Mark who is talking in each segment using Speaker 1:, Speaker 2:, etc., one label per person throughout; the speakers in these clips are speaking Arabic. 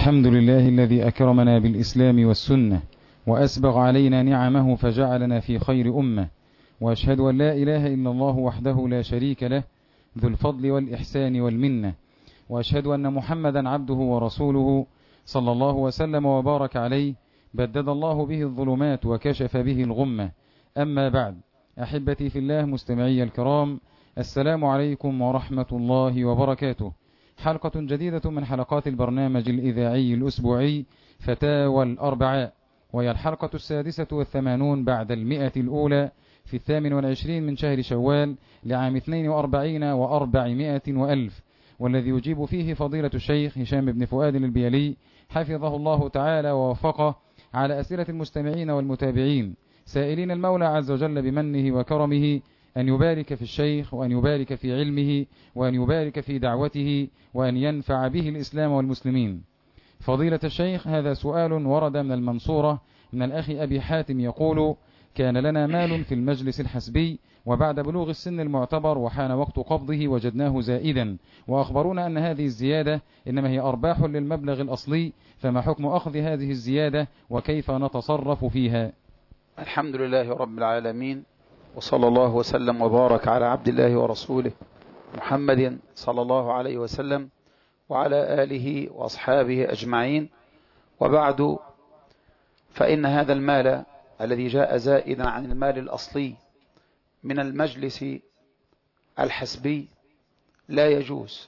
Speaker 1: الحمد لله الذي أكرمنا بالإسلام والسنة وأسبغ علينا نعمه فجعلنا في خير أمة، وأشهد أن لا إله إلا الله وحده لا شريك له ذو الفضل والإحسان والمنة، وأشهد أن محمدا عبده ورسوله صلى الله وسلم وبارك عليه، بدد الله به الظلمات وكشف به الغمة. أما بعد، أحبتي في الله مستمعي الكرام، السلام عليكم ورحمة الله وبركاته. حلقة جديدة من حلقات البرنامج الإذاعي الأسبوعي فتاوى الأربعاء، وهي الحلقة 86 بعد 100 الأولى في 28 من شهر شوال لعام 42 و400 وألف، والذي يجيب فيه فضيلة الشيخ هشام بن فؤاد البيلي حفظه الله تعالى ووفقه على أسئلة المستمعين والمتابعين، سائلين المولى عز وجل بمنه وكرمه أن يبارك في الشيخ، وأن يبارك في علمه، وأن يبارك في دعوته، وأن ينفع به الإسلام والمسلمين. فضيلة الشيخ، هذا سؤال ورد من المنصورة من الأخ أبي حاتم يقول: كان لنا مال في المجلس الحسبي، وبعد بلوغ السن المعتبر وحان وقت قبضه وجدناه زائدا، وأخبرونا أن هذه الزيادة إنما هي أرباح للمبلغ الأصلي، فما حكم أخذ هذه الزيادة وكيف نتصرف فيها؟
Speaker 2: الحمد لله رب العالمين، وصلى الله وسلم وبارك على عبد الله ورسوله محمد صلى الله عليه وسلم وعلى آله وأصحابه أجمعين، وبعد، فإن هذا المال الذي جاء زائدا عن المال الأصلي من المجلس الحسبي لا يجوز،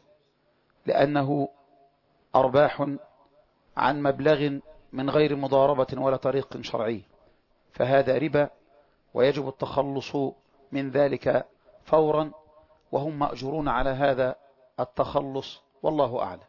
Speaker 2: لأنه أرباح عن مبلغ من غير مضاربة ولا طريق شرعي، فهذا ربا، ويجب التخلص من ذلك فورا، وهم مأجورون على هذا التخلص، والله أعلم.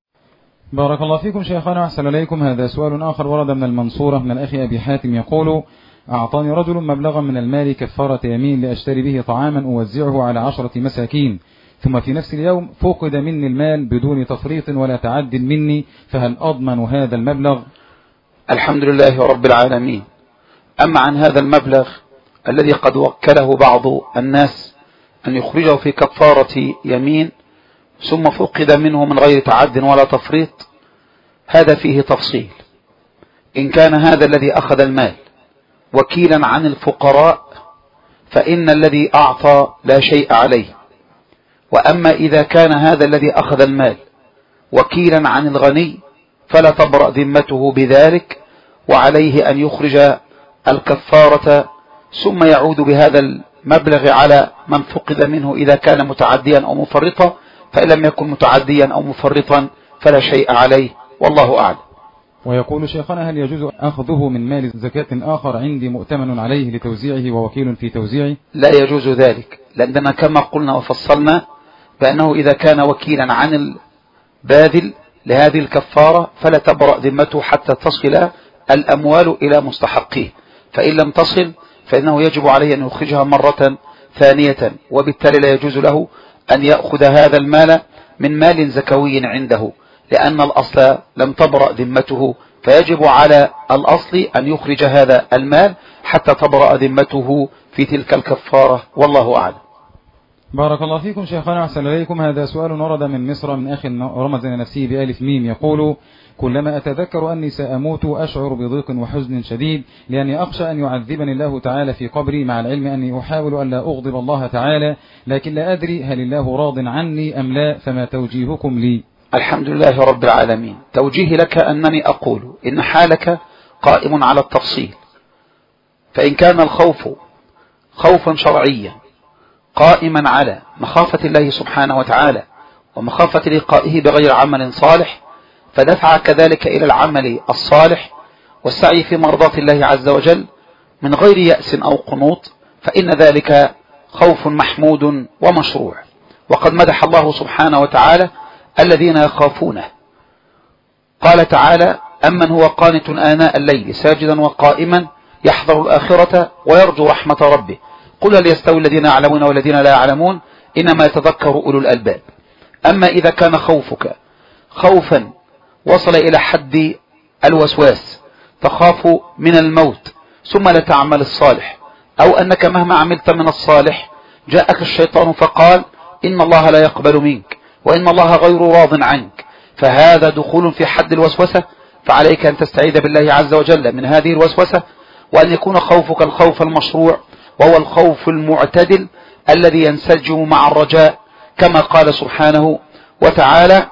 Speaker 1: بارك الله فيكم شيخنا، أحسن إليكم. هذا سؤال آخر ورد من المنصورة من الأخ أبي حاتم يقول: أعطاني رجل مبلغا من المال كفارة يمين لأشتري به طعاما أوزعه على 10 مساكين، ثم في نفس اليوم فقد مني المال بدون تفريط ولا تعد مني، فهل أضمن هذا المبلغ؟
Speaker 2: الحمد لله رب العالمين. أما عن هذا المبلغ الذي قد وكله بعض الناس أن يخرجه في كفارة يمين ثم فقد منه من غير تعد ولا تفريط، هذا فيه تفصيل. إن كان هذا الذي أخذ المال وكيلا عن الفقراء فإن الذي أعطى لا شيء عليه، وأما إذا كان هذا الذي أخذ المال وكيلا عن الغني فلا تبرأ ذمته بذلك، وعليه أن يخرج الكفارة ثم يعود بهذا المبلغ على من فقد منه إذا كان متعديا أو مفرطا، فإن لم يكن متعديا أو مفرطا فلا شيء عليه، والله أعلم.
Speaker 1: ويقول شيخنا: هل يجوز أخذه من مال زكاة آخر عندي مؤتمن عليه لتوزيعه ووكيل في توزيعه؟
Speaker 2: لا يجوز ذلك، لأننا كما قلنا وفصلنا بأنه إذا كان وكيلا عن الباذل لهذه الكفارة فلا تبرأ ذمته حتى تصل الأموال إلى مستحقيه، فإن لم تصل فإنه يجب عليه أن يخرجها مرة ثانية، وبالتالي لا يجوز له أن يأخذ هذا المال من مال زكوي عنده، لأن الأصل لم تبرأ ذمته، فيجب على الأصل أن يخرج هذا المال حتى تبرأ ذمته في تلك الكفارة، والله أعلم.
Speaker 1: بارك الله فيكم شيخنا، أحسن إليكم. هذا سؤال ورد من مصر من أخ رمز نفسه بألف ميم يقول: كلما أتذكر أني سأموت أشعر بضيق وحزن شديد، لأني أخشى أن يعذبني الله تعالى في قبري، مع العلم أني أحاول أن لا أغضب الله تعالى، لكن لا أدري هل الله راض عني أم لا، فما توجيهكم لي؟
Speaker 2: الحمد لله رب العالمين. توجيه لك أنني أقول إن حالك قائم على التفصيل، فإن كان الخوف خوفا شرعيا قائما على مخافة الله سبحانه وتعالى ومخافة لقائه بغير عمل صالح، فدفع كذلك إلى العمل الصالح والسعي في مرضاة الله عز وجل من غير يأس أو قنوط، فإن ذلك خوف محمود ومشروع. وقد مدح الله سبحانه وتعالى الذين يخافونه، قال تعالى: أمن هو قانت آناء الليل ساجدا وقائما يحذر الآخرة ويرجو رحمة ربه، قل هل يستوي الذين يعلمون والذين لا يعلمون إنما يتذكر أولو الألباب. أما إذا كان خوفك خوفا وصل إلى حد الوسواس، تخاف من الموت ثم لا تعمل الصالح، أو أنك مهما عملت من الصالح جاءك الشيطان فقال إن الله لا يقبل منك وإن الله غير راض عنك، فهذا دخول في حد الوسوسة، فعليك أن تستعيذ بالله عز وجل من هذه الوسوسة، وأن يكون خوفك الخوف المشروع، وهو الخوف المعتدل الذي ينسجم مع الرجاء، كما قال سبحانه وتعالى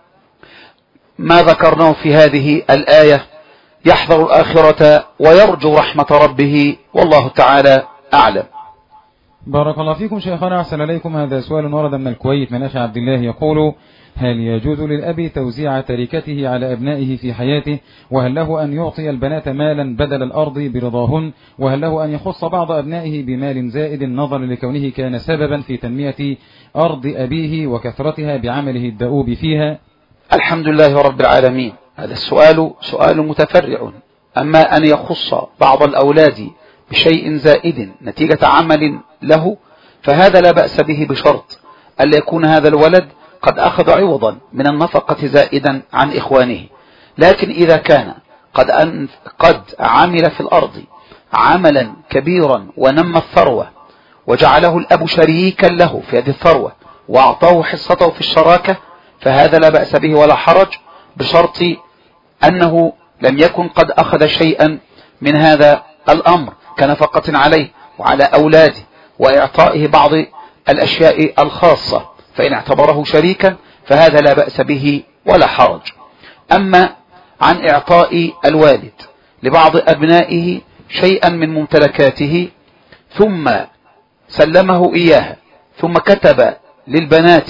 Speaker 2: ما ذكرناه في هذه الآية: يحذر الآخرة ويرجو رحمة ربه، والله تعالى أعلم.
Speaker 1: بارك الله فيكم شيخنا، أحسن إليكم. هذا سؤال ورد من الكويت من أخي عبد الله يقول: هل يجوز للأب توزيع تركته على أبنائه في حياته؟ وهل له أن يعطي البنات مالا بدل الأرض برضاهن؟ وهل له أن يخص بعض أبنائه بمال زائد نظرا لكونه كان سببا في تنمية أرض أبيه وكثرتها بعمله الدؤوب فيها؟
Speaker 2: الحمد لله رب العالمين. هذا السؤال سؤال متفرع. أما أن يخص بعض الأولاد بشيء زائد نتيجة عمل له، فهذا لا بأس به، بشرط ألا يكون هذا الولد قد أخذ عوضا من النفقة زائدا عن إخوانه. لكن إذا كان قد عمل في الأرض عملا كبيرا ونمى الثروة وجعله الأب شريكا له في هذه الثروة وأعطاه حصته في الشراكة، فهذا لا بأس به ولا حرج، بشرط أنه لم يكن قد أخذ شيئا من هذا الأمر كنفقة عليه وعلى أولاده وإعطائه بعض الأشياء الخاصة، فإن اعتبره شريكا فهذا لا بأس به ولا حرج. أما عن إعطاء الوالد لبعض أبنائه شيئا من ممتلكاته ثم سلمه إياها ثم كتب للبنات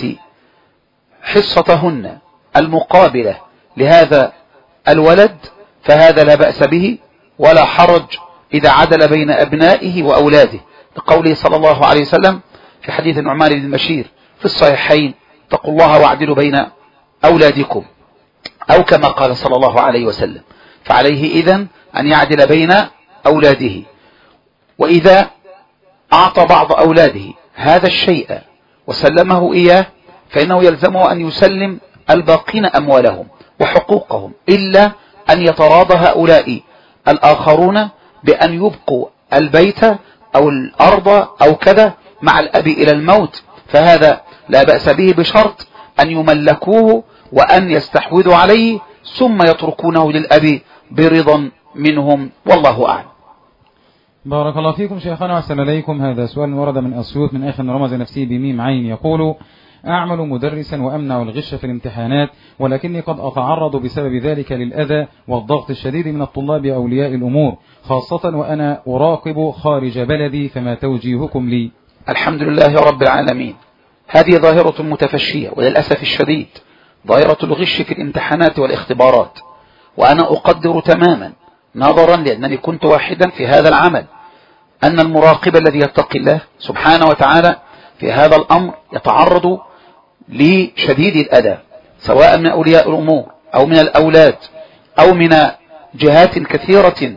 Speaker 2: حصتهن المقابلة لهذا الولد، فهذا لا بأس به ولا حرج إذا عدل بين أبنائه وأولاده، لقوله صلى الله عليه وسلم في حديث النعمان بن بشير في الصحيحين: اتقوا الله واعدلوا بين أولادكم، أو كما قال صلى الله عليه وسلم. فعليه إذن أن يعدل بين أولاده. وإذا أعطى بعض أولاده هذا الشيء وسلمه إياه، فإنه يلزمه أن يسلم الباقين أموالهم وحقوقهم، إلا أن يتراضى هؤلاء الآخرون بأن يبقوا البيت أو الأرض أو كذا مع الأب إلى الموت، فهذا لا بأس به، بشرط أن يملكوه وأن يستحوذوا عليه ثم يتركونه للأب برضا منهم، والله أعلم.
Speaker 1: بارك الله فيكم شيخنا، وأحسن إليكم. هذا سؤال ورد من أسيوط من أخ رمز نفسه بميم عين يقول: أعمل مدرسا وأمنع الغش في الامتحانات، ولكني قد أتعرض بسبب ذلك للأذى والضغط الشديد من الطلاب أولياء الأمور، خاصة وأنا أراقب خارج بلدي، فما توجيهكم لي؟
Speaker 2: الحمد لله رب العالمين. هذه ظاهرة متفشية وللأسف الشديد، ظاهرة الغش في الامتحانات والاختبارات، وأنا أقدر تماما نظرا لأنني كنت واحدا في هذا العمل أن المراقب الذي يتقي الله سبحانه وتعالى في هذا الأمر يتعرض لشديد الأذى، سواء من أولياء الأمور أو من الأولاد أو من جهات كثيرة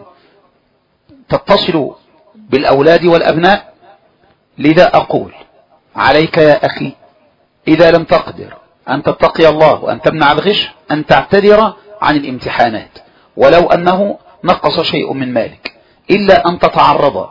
Speaker 2: تتصل بالأولاد والأبناء. لذا أقول: عليك يا أخي إذا لم تقدر أن تتقي الله وأن تمنع الغش أن تعتذر عن الامتحانات، ولو أنه نقص شيء من مالك، إلا أن تتعرض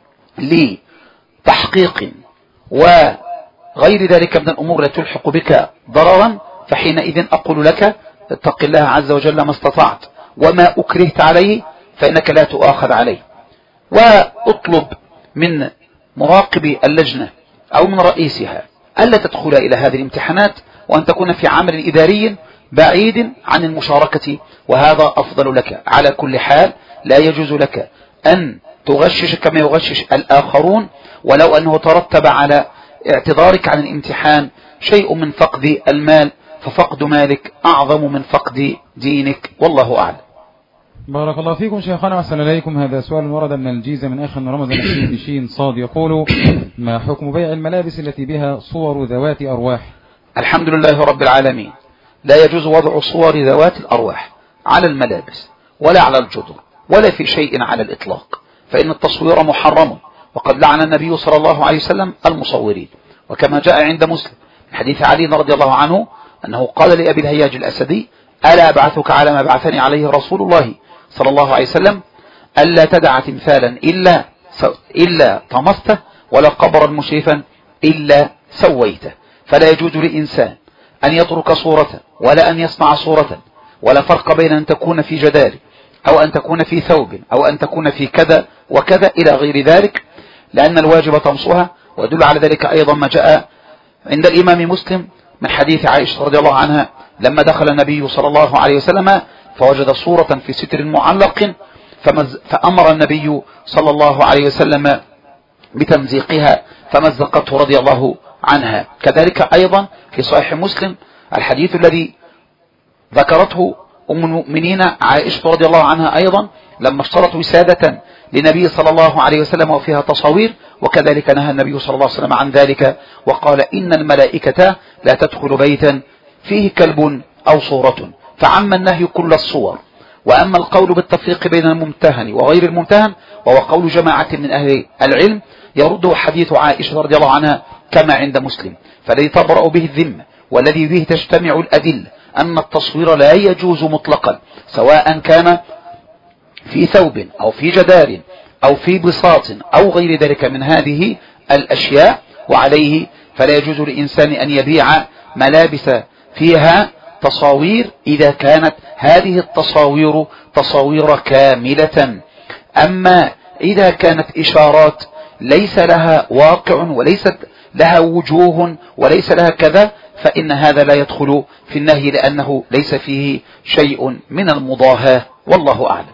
Speaker 2: لتحقيق وغير ذلك من الأمور التي تلحق بك ضررا، فحينئذ أقول لك: اتق الله عز وجل ما استطعت، وما أكرهت عليه فإنك لا تؤاخذ عليه. واطلب من مراقب اللجنة أو من رئيسها ألا تدخل إلى هذه الامتحانات، وأن تكون في عمل إداري بعيد عن المشاركة، وهذا أفضل لك. على كل حال لا يجوز لك أن تغشش كما يغشش الآخرون، ولو أنه ترتب على اعتذارك عن الامتحان شيء من فقد المال، ففقد مالك أعظم من فقد دينك، والله أعلم.
Speaker 1: بارك الله فيكم شيخنا، وأحسن إليكم. هذا سؤال ورد من الجيزة من أخ رمز نفسه بشين صاد يقول: ما حكم بيع الملابس التي بها صور ذوات أرواح؟
Speaker 2: الحمد لله رب العالمين. لا يجوز وضع صور ذوات الأرواح على الملابس ولا على الجدر ولا في شيء على الإطلاق، فإن التصوير محرم، وقد لعن النبي صلى الله عليه وسلم المصورين، وكما جاء عند مسلم من حديث علي رضي الله عنه أنه قال لأبي الهياج الأسدي: ألا أبعثك على ما بعثني عليه رسول الله صلى الله عليه وسلم، ألا تدع تمثالا إلا طمسته، ولا قبرا مشرفا إلا سويته. فلا يجوز لإنسان أن يترك صورة ولا أن يسمع صورة، ولا فرق بين أن تكون في جدار أو أن تكون في ثوب أو أن تكون في كذا وكذا إلى غير ذلك، لأن الواجب طمسها. ويدل على ذلك أيضا ما جاء عند الإمام مسلم من حديث عائشة رضي الله عنها لما دخل النبي صلى الله عليه وسلم فوجد صورة في ستر معلق فأمر النبي صلى الله عليه وسلم بتمزيقها فمزقته رضي الله عنها. كذلك أيضا في صحيح مسلم الحديث الذي ذكرته أم المؤمنين عائشة رضي الله عنها أيضا لما اشترت وسادة لنبي صلى الله عليه وسلم وفيها تصاوير، وكذلك نهى النبي صلى الله عليه وسلم عن ذلك وقال إن الملائكة لا تدخل بيتا فيه كلب أو صورة، فعم النهي كل الصور. وأما القول بالتفريق بين الممتهن وغير الممتهن وهو قول جماعة من أهل العلم يرده حديث عائشة رضي الله عنها كما عند مسلم. فالذي تبرأ به الذمة والذي به تجتمع الأدلة أن التصوير لا يجوز مطلقا، سواء كان في ثوب أو في جدار أو في بساط أو غير ذلك من هذه الأشياء. وعليه فلا يجوز للإنسان أن يبيع ملابس فيها تصاوير إذا كانت هذه التصاوير تصاوير كاملة. أما إذا كانت إشارات ليس لها واقع وليست لها وجوه وليس لها كذا فإن هذا لا يدخل في النهي لأنه ليس فيه شيء من المضاهاة، والله أعلم.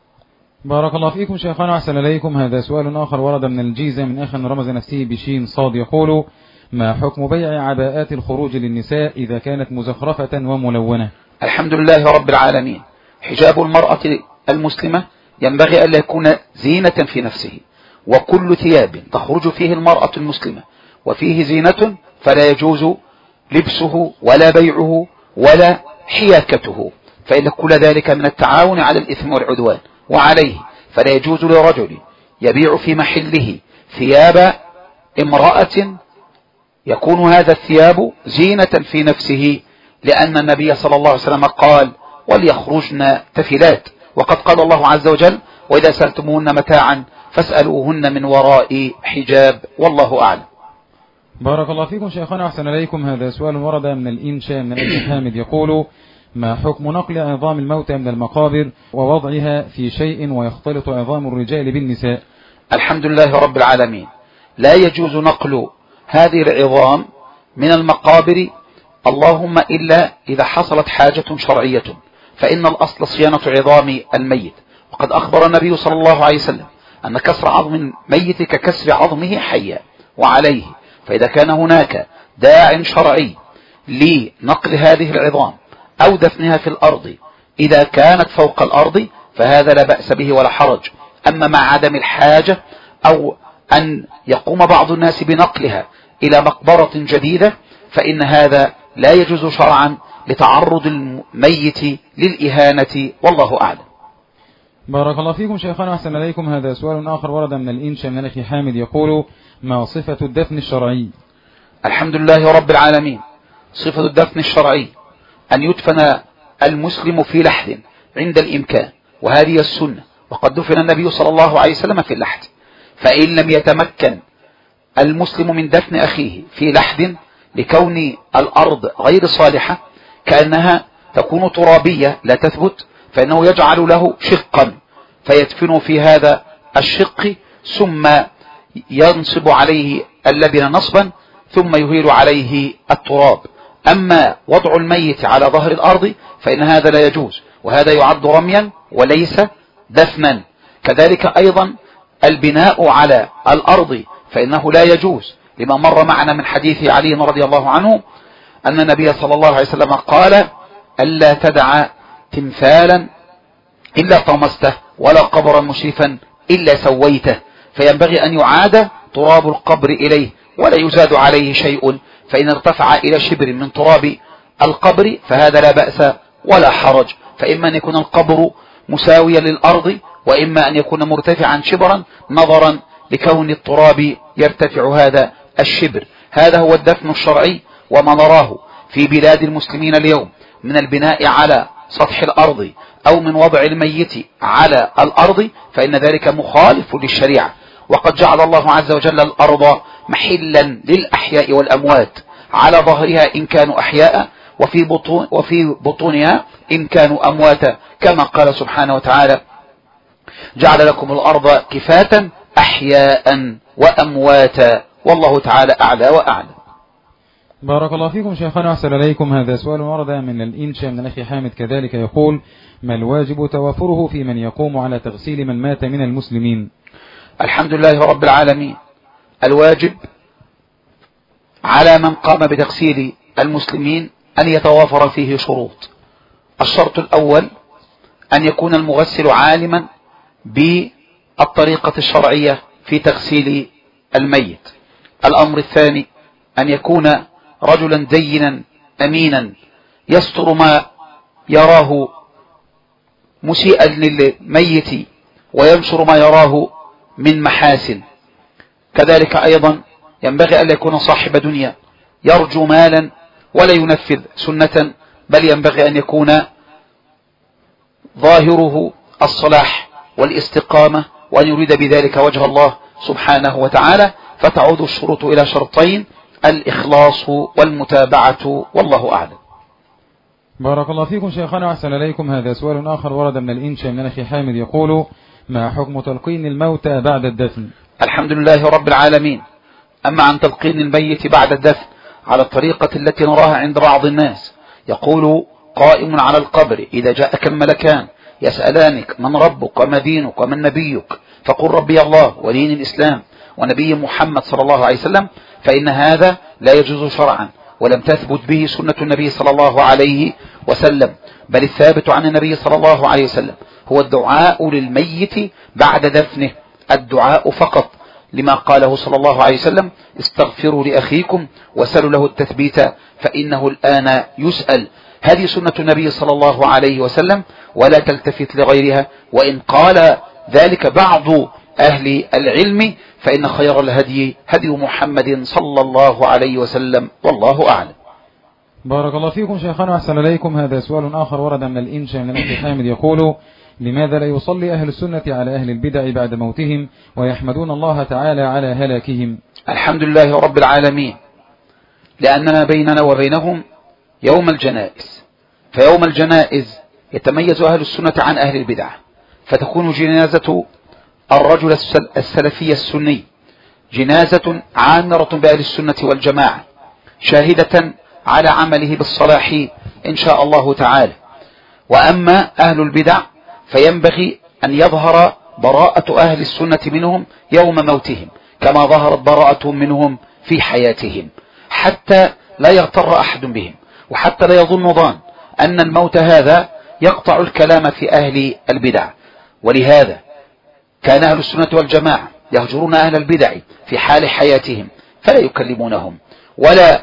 Speaker 1: بارك الله فيكم شيخنا أحسن إليكم. هذا سؤال آخر ورد من الجيزة من أخ رمز نفسه بشين صاد يقول: ما حكم بيع عباءات الخروج للنساء إذا كانت مزخرفة وملونة؟
Speaker 2: الحمد لله رب العالمين. حجاب المرأة المسلمة ينبغي أن يكون زينة في نفسه، وكل ثياب تخرج فيه المرأة المسلمة وفيه زينة فلا يجوز لبسه ولا بيعه ولا حياكته، فإن كل ذلك من التعاون على الإثم والعدوان. وعليه فلا يجوز لرجل يبيع في محله ثياب امرأة يكون هذا الثياب زينة في نفسه، لأن النبي صلى الله عليه وسلم قال: وليخرجن تفلات. وقد قال الله عز وجل: وإذا سألتموهن متاعا فاسألوهن من وراء حجاب، والله أعلم.
Speaker 1: بارك الله فيكم شيخنا أحسن إليكم. هذا سؤال ورد من الإنشاء من أبي حامد يقول: ما حكم نقل عظام الموتى من المقابر ووضعها في شيء ويختلط عظام الرجال بالنساء؟
Speaker 2: الحمد لله رب العالمين. لا يجوز نقل هذه العظام من المقابر، اللهم إلا إذا حصلت حاجة شرعية، فإن الأصل صيانة عظام الميت. وقد أخبر النبي صلى الله عليه وسلم أن كسر عظم الميت ككسر عظمه حيا. وعليه فإذا كان هناك داع شرعي لنقل هذه العظام أو دفنها في الأرض إذا كانت فوق الأرض فهذا لا بأس به ولا حرج. أما مع عدم الحاجة أو أن يقوم بعض الناس بنقلها إلى مقبرة جديدة فإن هذا لا يجوز شرعا لتعرض الميت للإهانة، والله أعلم.
Speaker 1: بارك الله فيكم شيخنا أحسن إليكم. هذا سؤال آخر ورد من الإنشاء من أخي حامد يقول: ما صفة الدفن الشرعي؟
Speaker 2: الحمد لله رب العالمين. صفة الدفن الشرعي أن يدفن المسلم في لحد عند الإمكان، وهذه السنة، وقد دفن النبي صلى الله عليه وسلم في اللحد. فإن لم يتمكن المسلم من دفن أخيه في لحد لكون الأرض غير صالحة كأنها تكون ترابية لا تثبت، فإنه يجعل له شقا فيدفن في هذا الشق ثم ينصب عليه اللبن نصبا ثم يهيل عليه التراب. أما وضع الميت على ظهر الأرض فإن هذا لا يجوز، وهذا يعد رميا وليس دفنا. كذلك أيضا البناء على الأرض فإنه لا يجوز، لما مر معنا من حديث علي رضي الله عنه أن النبي صلى الله عليه وسلم قال: ألا تدع تمثالا إلا طمسته ولا قبرا مشرفا إلا سويته. فينبغي أن يعاد تراب القبر إليه ولا يزاد عليه شيء، فإن ارتفع إلى شبر من تراب القبر فهذا لا بأس ولا حرج. فإما أن يكون القبر مساويا للأرض وإما أن يكون مرتفعا شبرا نظرا لكون التراب يرتفع هذا الشبر. هذا هو الدفن الشرعي. وما نراه في بلاد المسلمين اليوم من البناء على سطح الأرض أو من وضع الميت على الأرض فإن ذلك مخالف للشريعة. وقد جعل الله عز وجل الأرض محلا للأحياء والأموات على ظهرها إن كانوا أحياء وفي بطونها إن كانوا أمواتا، كما قال سبحانه وتعالى: جعل لكم الأرض كفاة أحياء وأمواتا، والله تعالى أعلى وأعلى.
Speaker 1: بارك الله فيكم شيخنا وأحسن إليكم. هذا سؤال ورد من الإنشاء من الأخ حامد كذلك، يقول: ما الواجب توافره في من يقوم على تغسيل من مات من المسلمين؟
Speaker 2: الحمد لله رب العالمين. الواجب على من قام بتغسيل المسلمين أن يتوافر فيه شروط. الشرط الأول أن يكون المغسل عالما بالطريقة الشرعية في تغسيل الميت. الأمر الثاني أن يكون رجلا دينا أمينا يستر ما يراه مسيئا للميت وينشر ما يراه من محاسن. كذلك أيضا ينبغي أن يكون صاحب دنيا يرجو مالا ولا ينفذ سنة، بل ينبغي أن يكون ظاهره الصلاح والاستقامة وأن يريد بذلك وجه الله سبحانه وتعالى. فتعود الشروط إلى شرطين: الإخلاص والمتابعة، والله أعلم.
Speaker 1: بارك الله فيكم شيخنا وأحسن إليكم. هذا سؤال آخر ورد من الإنشاء من الأخ حامد، يقول: ما حكم تلقين الموتى بعد الدفن؟
Speaker 2: الحمد لله رب العالمين. أما عن تلقين الميت بعد الدفن على الطريقة التي نراها عند بعض الناس، يقول قائم على القبر: إذا جاءك الملكان يسألانك من ربك وما دينك ومن نبيك، فقل ربي الله ودين الإسلام ونبي محمد صلى الله عليه وسلم، فإن هذا لا يجوز شرعا ولم تثبت به سنة النبي صلى الله عليه وسلم، بل الثابت عن النبي صلى الله عليه وسلم هو الدعاء للميت بعد دفنه، الدعاء فقط، لما قاله صلى الله عليه وسلم: استغفروا لأخيكم وسلوا له التثبيت فإنه الآن يسأل. هذه سنة النبي صلى الله عليه وسلم ولا تلتفت لغيرها، وإن قال ذلك بعض أهل العلم فإن خير الهدي هدي محمد صلى الله عليه وسلم، والله أعلم.
Speaker 1: بارك الله فيكم شيخنا وأحسن إليكم. هذا سؤال آخر ورد من الإنشاء من الأخ حامد، يقول: لماذا لا يصلي أهل السنة على أهل البدع بعد موتهم ويحمدون الله تعالى على هلاكهم؟
Speaker 2: الحمد لله رب العالمين. لأننا بيننا وبينهم يوم الجنائز، فيوم الجنائز يتميز أهل السنة عن أهل البدع، فتكون جنازة الرجل السلفي السني جنازة عامرة بأهل السنة والجماعة، شاهدة على عمله بالصلاح إن شاء الله تعالى. وأما أهل البدع فينبغي أن يظهر براءة أهل السنة منهم يوم موتهم كما ظهرت براءتهم منهم في حياتهم، حتى لا يغتر أحد بهم، وحتى لا يظن ظان أن الموت هذا يقطع الكلام في أهل البدع. ولهذا كان أهل السنة والجماعة يهجرون أهل البدع في حال حياتهم، فلا يكلمونهم ولا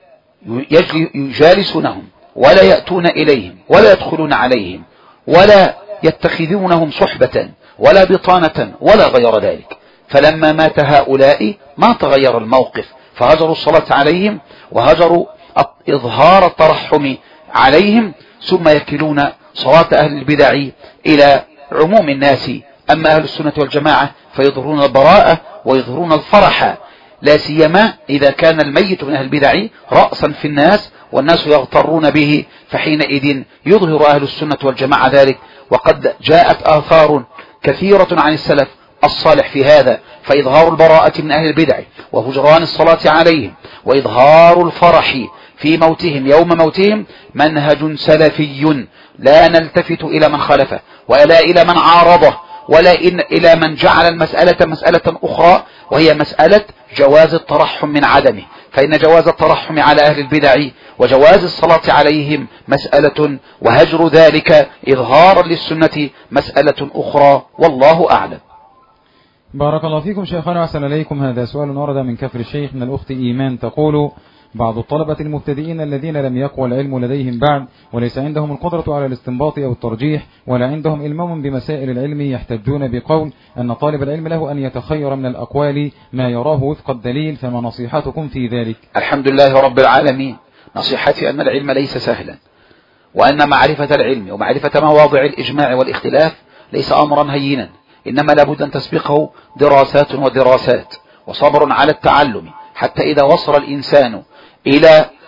Speaker 2: يجالسونهم ولا يأتون إليهم ولا يدخلون عليهم ولا يتخذونهم صحبة ولا بطانة ولا غير ذلك. فلما مات هؤلاء ما تغير الموقف، فهجروا الصلاة عليهم وهجروا إظهار الترحم عليهم، ثم يكلون صلاة أهل البدع إلى عموم الناس. أما أهل السنة والجماعة فيظهرون البراءة ويظهرون الفرح، لا سيما إذا كان الميت من أهل البدع رأسا في الناس والناس يغترون به، فحينئذ يظهر أهل السنة والجماعة ذلك. وقد جاءت آثار كثيرة عن السلف الصالح في هذا، فإظهار البراءة من أهل البدع وهجران الصلاة عليهم وإظهار الفرح في موتهم يوم موتهم منهج سلفي، لا نلتفت إلى من خالفه ولا إلى من عارضه ولا إلى من جعل المسألة مسألة أخرى، وهي مسألة جواز الترحم من عدمه، فإن جواز الترحم على أهل البدع وجواز الصلاة عليهم مسألة، وهجر ذلك إظهارا للسنة مسألة أخرى، والله أعلم.
Speaker 1: بارك الله فيكم شيخنا وأحسن إليكم. هذا سؤال ورد من كفر الشيخ من الأخت إيمان، تقول: بعض الطلبة المبتدئين الذين لم يقوى العلم لديهم بعد وليس عندهم القدرة على الاستنباط أو الترجيح ولا عندهم علم بمسائل العلم، يحتجون بقول أن طالب العلم له أن يتخير من الأقوال ما يراه وفق الدليل، فما نصيحتكم في ذلك؟
Speaker 2: الحمد لله رب العالمين. نصيحتي أن العلم ليس سهلا، وأن معرفة العلم ومعرفة مواضع الإجماع والاختلاف ليس أمرا هينا، إنما لابد أن تسبقه دراسات ودراسات وصبر على التعلم، حتى إذا وصل الإنسان إلى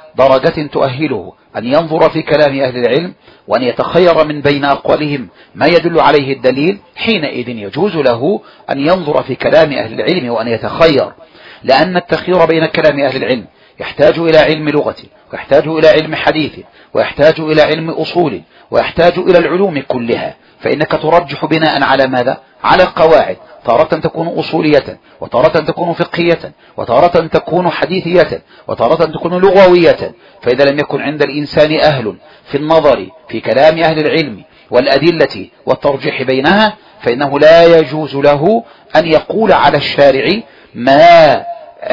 Speaker 2: درجة تؤهله أن ينظر في كلام أهل العلم وأن يتخير من بين أقوالهم ما يدل عليه الدليل، حينئذ يجوز له أن ينظر في كلام أهل العلم وأن يتخير، لأن التخير بين كلام أهل العلم يحتاج إلى علم لغة، ويحتاج إلى علم حديث، ويحتاج إلى علم أصول، ويحتاج إلى العلوم كلها، فإنك ترجح بناء على ماذا؟ على قواعد، تارة تكون أصولية، وتارة تكون فقهية، وتارة تكون حديثية، وتارة تكون لغوية. فإذا لم يكن عند الإنسان أهل في النظر في كلام أهل العلم والأدلة والترجيح بينها، فإنه لا يجوز له أن يقول على الشارع ما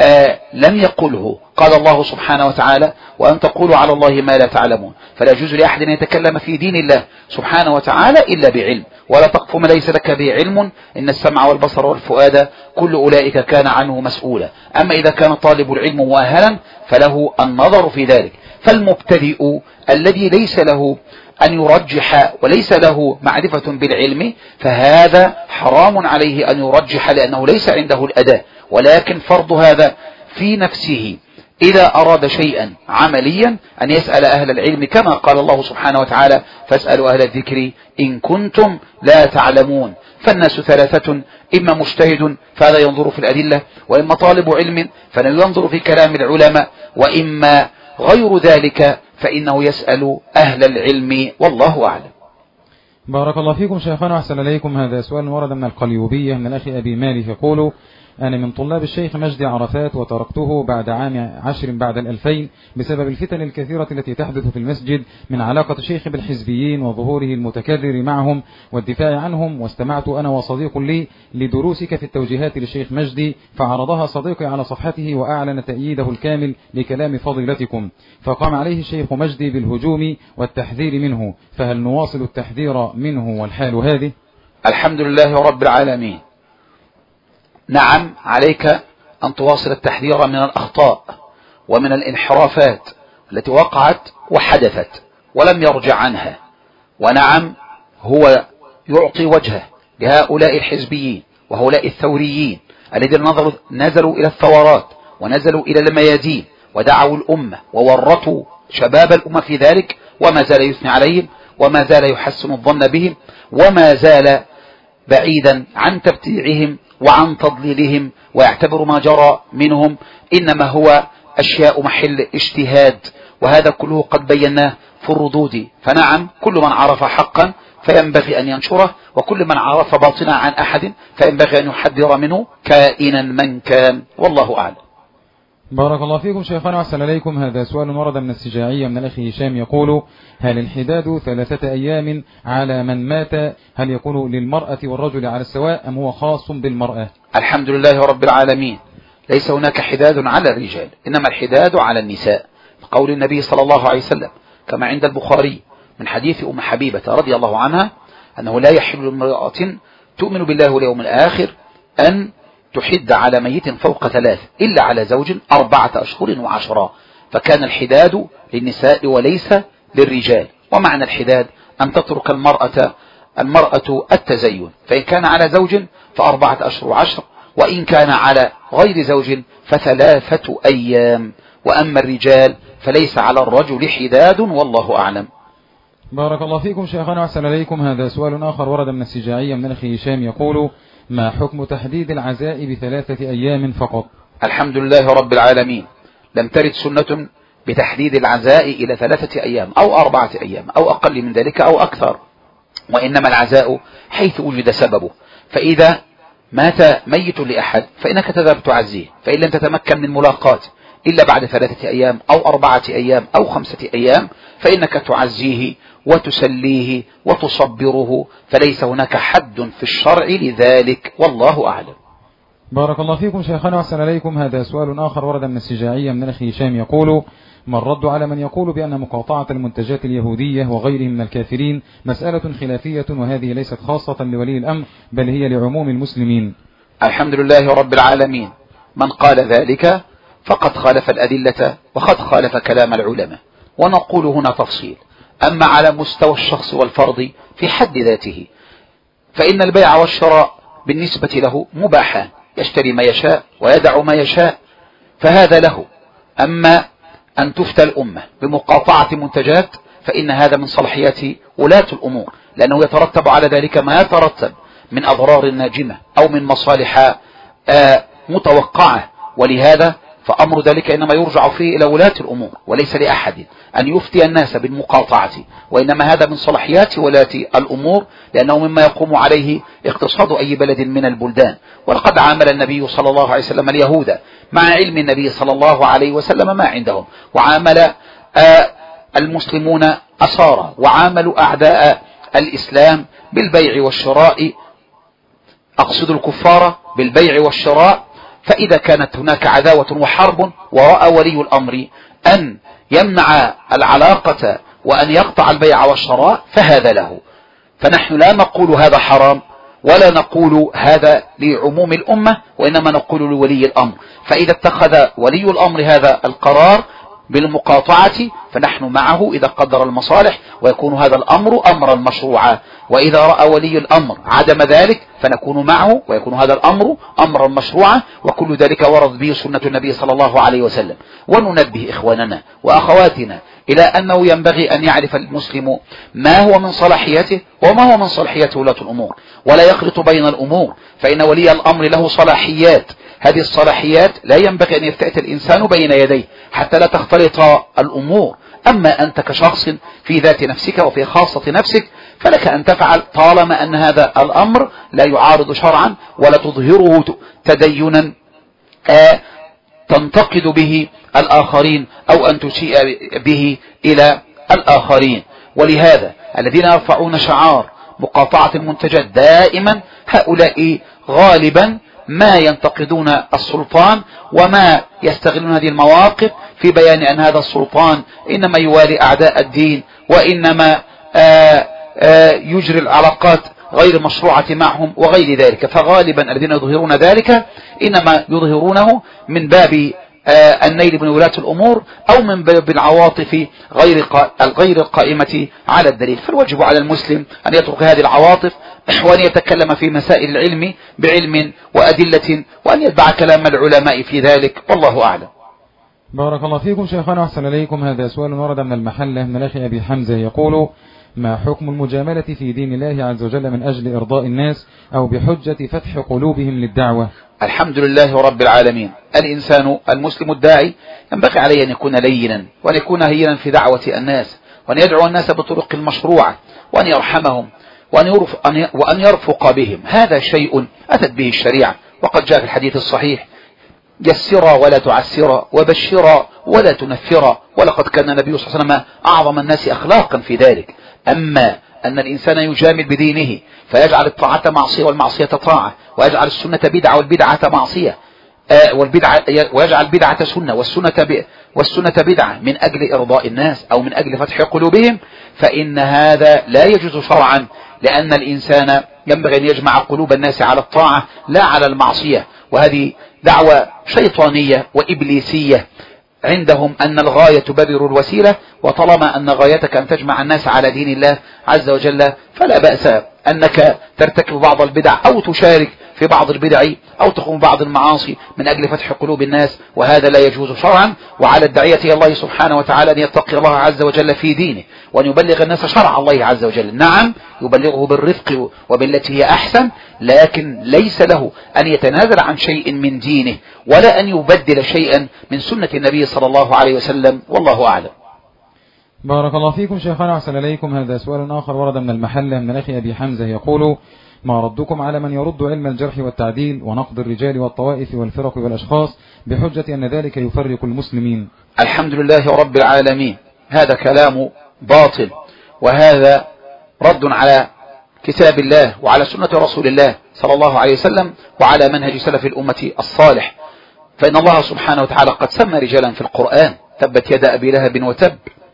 Speaker 2: لم يقله. قال الله سبحانه وتعالى: وأن تقولوا على الله ما لا تعلمون. فلا يجوز لأحد أن يتكلم في دين الله سبحانه وتعالى إلا بعلم، ولا تقف ما ليس لك به علم، إن السمع والبصر والفؤاد كل أولئك كان عنه مسؤولا. أما إذا كان طالب العلم مؤهلا فله النظر في ذلك. فالمبتدئ الذي ليس له أن يرجح وليس له معرفة بالعلم، فهذا حرام عليه أن يرجح، لأنه ليس عنده الأداة. ولكن فرض هذا في نفسه إذا أراد شيئا عمليا أن يسأل أهل العلم، كما قال الله سبحانه وتعالى: فاسألوا أهل الذكر إن كنتم لا تعلمون. فالناس ثلاثة: إما مجتهد فهذا ينظر في الأدلة، وإما طالب علم فإنه ينظر في كلام العلماء، وإما غير ذلك فإنه يسأل أهل العلم، والله أعلم.
Speaker 1: بارك الله فيكم شيخنا وأحسن إليكم. هذا سؤال ورد من القليوبية من الأخ أبي مالك، يقول: أنا من طلاب الشيخ مجدي عرفات، وتركته بعد عام 10 بعد 2000 بسبب الفتن الكثيرة التي تحدث في المسجد من علاقة الشيخ بالحزبيين وظهوره المتكرر معهم والدفاع عنهم. واستمعت أنا وصديق لي لدروسك في التوجيهات للشيخ مجدي، فعرضها صديقي على صفحته وأعلن تأييده الكامل لكلام فضيلتكم، فقام عليه الشيخ مجدي بالهجوم والتحذير منه، فهل نواصل التحذير منه والحال هذه؟
Speaker 2: الحمد لله رب العالمين. نعم، عليك أن تواصل التحذير من الأخطاء ومن الانحرافات التي وقعت وحدثت ولم يرجع عنها. ونعم، هو يعطي وجهه لهؤلاء الحزبيين وهؤلاء الثوريين الذين نزلوا إلى الثورات ونزلوا إلى الميادين ودعوا الأمة وورطوا شباب الأمة في ذلك، وما زال يثني عليهم، وما زال يحسن الظن بهم، وما زال بعيدا عن تبتيعهم وعن تضليلهم، ويعتبر ما جرى منهم إنما هو أشياء محل اجتهاد، وهذا كله قد بيناه في الردود. فنعم، كل من عرف حقا فينبغي أن ينشره، وكل من عرف باطنا عن أحد فينبغي أن يحذر منه كائنا من كان، والله أعلم.
Speaker 1: بارك الله فيكم شيخنا وأحسن إليكم. هذا سؤال ورد من السجاعية من الأخ هشام، يقول: هل الحداد 3 أيام على من مات هل يكون للمرأة والرجل على السواء، أم هو خاص بالمرأة؟
Speaker 2: الحمد لله رب العالمين. ليس هناك حداد على الرجال، إنما الحداد على النساء، قول النبي صلى الله عليه وسلم كما عند البخاري من حديث أم حبيبة رضي الله عنها أنه لا يحل لامرأة تؤمن بالله واليوم الآخر أن تحد على ميت فوق 3 إلا على زوج 4 أشهر و10. فكان الحداد للنساء وليس للرجال. ومعنى الحداد أن تترك المرأة التزين، فإن كان على زوج ف4 أشهر و10، وإن كان على غير زوج ف3 أيام. وأما الرجال فليس على الرجل حداد، والله أعلم.
Speaker 1: بارك الله فيكم شيخنا وأحسن إليكم. هذا سؤال آخر ورد من السجاعية من الأخ هشام، يقول: ما حكم تحديد العزاء ب3 أيام فقط؟
Speaker 2: الحمد لله رب العالمين. لم ترد سنة بتحديد العزاء إلى 3 أيام أو 4 أيام أو أقل من ذلك أو أكثر، وإنما العزاء حيث وجد سببه. فإذا مات ميت لأحد فإنك تذهب تعزيه، فإن لم تتمكن من ملاقاة إلا بعد 3 أيام أو 4 أيام أو 5 أيام فإنك تعزيه وتسليه وتصبره، فليس هناك حد في الشرع لذلك، والله أعلم.
Speaker 1: بارك الله فيكم شيخنا وأحسن إليكم. هذا سؤال آخر ورد من السجاعية من الأخ هشام، يقول: ما الرد على من يقول بأن مقاطعة المنتجات اليهودية وغيرهم من الكافرين مسألة خلافية، وهذه ليست خاصة لولي الأمر بل هي لعموم المسلمين؟
Speaker 2: الحمد لله رب العالمين. من قال ذلك فقد خالف الأدلة وقد خالف كلام العلماء، ونقول هنا تفصيل. أما على مستوى الشخص والفرد في حد ذاته فإن البيع والشراء بالنسبة له مباحان، يشتري ما يشاء ويدع ما يشاء، فهذا له. أما أن تفتى الأمة بمقاطعة منتجات، فإن هذا من صلاحيات ولاة الأمور، لأنه يترتب على ذلك ما يترتب من أضرار ناجمة أو من مصالح متوقعة. ولهذا فأمر ذلك إنما يرجع فيه إلى ولاة الأمور، وليس لأحد أن يفتي الناس بالمقاطعة، وإنما هذا من صلاحيات ولاة الأمور، لأنه مما يقوم عليه اقتصاد أي بلد من البلدان. ولقد عامل النبي صلى الله عليه وسلم اليهود مع علم النبي صلى الله عليه وسلم ما عندهم، وعامل المسلمون أسارى، وعاملوا أعداء الإسلام بالبيع والشراء، أقصد الكفار بالبيع والشراء. فإذا كانت هناك عداوة وحرب ورأى ولي الأمر أن يمنع العلاقة وأن يقطع البيع والشراء فهذا له. فنحن لا نقول هذا حرام ولا نقول هذا لعموم الأمة، وإنما نقول لولي الأمر. فإذا اتخذ ولي الأمر هذا القرار بالمقاطعة فنحن معه إذا قدر المصالح، ويكون هذا الأمر أمرا مشروعا. وإذا رأى ولي الأمر عدم ذلك فنكون معه، ويكون هذا الأمر أمرا مشروعا. وكل ذلك ورد به سنة النبي صلى الله عليه وسلم. وننبه إخواننا وأخواتنا إلى أنه ينبغي أن يعرف المسلم ما هو من صلاحيته وما هو من صلاحيات ولاة الأمور، ولا يخلط بين الأمور، فإن ولي الأمر له صلاحيات، هذه الصلاحيات لا ينبغي أن يفتئت الإنسان بين يديه حتى لا تختلط الأمور. أما أنت كشخص في ذات نفسك وفي خاصة نفسك فلك أن تفعل طالما أن هذا الأمر لا يعارض شرعا ولا تظهره تدينا تنتقد به الآخرين أو أن تسيء به إلى الآخرين. ولهذا الذين يرفعون شعار مقاطعة المنتجات دائما هؤلاء غالبا ما ينتقدون السلطان وما يستغلون هذه المواقف في بيان أن هذا السلطان إنما يوالي أعداء الدين، وإنما يجري العلاقات غير مشروعة معهم وغير ذلك. فغالبا الذين يظهرون ذلك إنما يظهرونه من باب النيل من ولاة الأمور أو من باب العواطف غير القائمة على الدليل. فالواجب على المسلم أن يترك هذه العواطف وأن يتكلم في مسائل العلم بعلم وأدلة، وأن يتبع كلام العلماء في ذلك، والله أعلم.
Speaker 1: بارك الله فيكم شيخنا، أحسن إليكم. هذا سؤال ورد من المحلة من الأخ أبي حمزة يقول: ما حكم المجاملة في دين الله عز وجل من أجل إرضاء الناس أو بحجة فتح قلوبهم للدعوة؟
Speaker 2: الحمد لله رب العالمين. الإنسان المسلم الداعي ينبغي عليه أن يكون لينا وأن يكون هينا في دعوة الناس، وأن يدعو الناس بطرق المشروعة، وأن يرحمهم وأن يرفق بهم. هذا شيء أتت به الشريعة، وقد جاء في الحديث الصحيح: يسرا ولا تعسرا وبشرا ولا تنفرا. ولقد كان النبي صلى الله عليه وسلم أعظم الناس أخلاقا في ذلك. أما أن الإنسان يجامل بدينه فيجعل الطاعة معصية والمعصية طاعة، ويجعل السنة بدعة والبدعة معصية، ويجعل البدعة سنة والسنة بدعة من أجل إرضاء الناس أو من أجل فتح قلوبهم، فإن هذا لا يجوز شرعا، لأن الإنسان ينبغي أن يجمع قلوب الناس على الطاعة لا على المعصية. وهذه دعوة شيطانية وإبليسية. عندهم أن الغاية تبرر الوسيلة، وطالما أن غايتك أن تجمع الناس على دين الله عز وجل فلا بأس أنك ترتكب بعض البدع أو تشارك في بعض البدع أو تقوم بعض المعاصي من أجل فتح قلوب الناس، وهذا لا يجوز شرعا. وعلى الداعية إلى الله سبحانه وتعالى أن يتقي الله عز وجل في دينه، وأن يبلغ الناس شرع الله عز وجل. نعم، يبلغه بالرفق وبالتي هي أحسن، لكن ليس له أن يتنازل عن شيء من دينه ولا أن يبدل شيئا من سنة النبي صلى الله عليه وسلم، والله أعلم.
Speaker 1: بارك الله فيكم شيخنا، أحسن إليكم. هذا سؤال آخر ورد من المحلة من الأخ أبي حمزة يقول: ما ردكم على من يرد علم الجرح والتعديل ونقد الرجال والطوائف والفرق والأشخاص بحجة أن ذلك يفرق المسلمين؟
Speaker 2: الحمد لله رب العالمين. هذا كلام باطل، وهذا رد على كتاب الله وعلى سنة رسول الله صلى الله عليه وسلم وعلى منهج سلف الأمة الصالح. فإن الله سبحانه وتعالى قد سمى رجالا في القرآن: تبت يد أبي لهب وتب.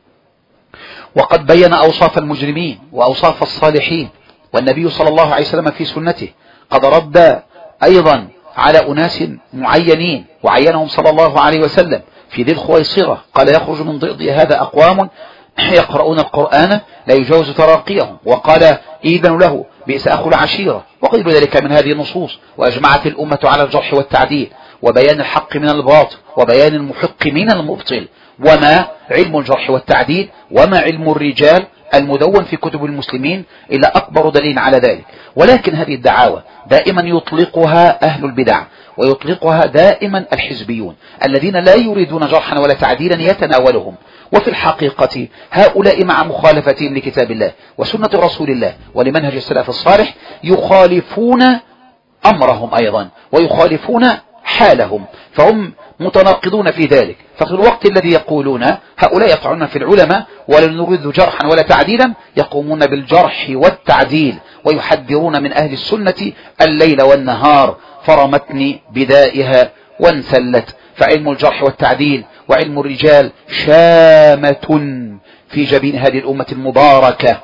Speaker 2: وقد بين أوصاف المجرمين وأوصاف الصالحين، والنبي صلى الله عليه وسلم في سنته قد رد أيضا على أناس معينين وعينهم صلى الله عليه وسلم في ذي الخويصرة. قال: يخرج من ضئض هذا أقوام يقرؤون القرآن لا يجاوز تراقيهم. وقال: إذن له بئس أخو العشيرة، وغير ذلك من هذه النصوص. وأجمعت الأمة على الجرح والتعديل وبيان الحق من الباطل وبيان المحق من المبطل. وما علم الجرح والتعديل وما علم الرجال المدون في كتب المسلمين إلا أكبر دليل على ذلك. ولكن هذه الدعاوى دائما يطلقها أهل البدع ويطلقها دائما الحزبيون الذين لا يريدون جرحا ولا تعديلا يتناولهم، وفي الحقيقة هؤلاء مع مخالفتهم لكتاب الله وسنة رسول الله ولمنهج السلف الصالح يخالفون أمرهم أيضا ويخالفون حالهم، فهم متناقضون في ذلك. ففي الوقت الذي يقولون هؤلاء يطعنون في العلماء ولا نريد جرحا ولا تعديلا، يقومون بالجرح والتعديل ويحذرون من أهل السنة الليل والنهار، فرمتني بدائها وانسلت. فعلم الجرح والتعديل وعلم الرجال شامة في جبين هذه الأمة المباركة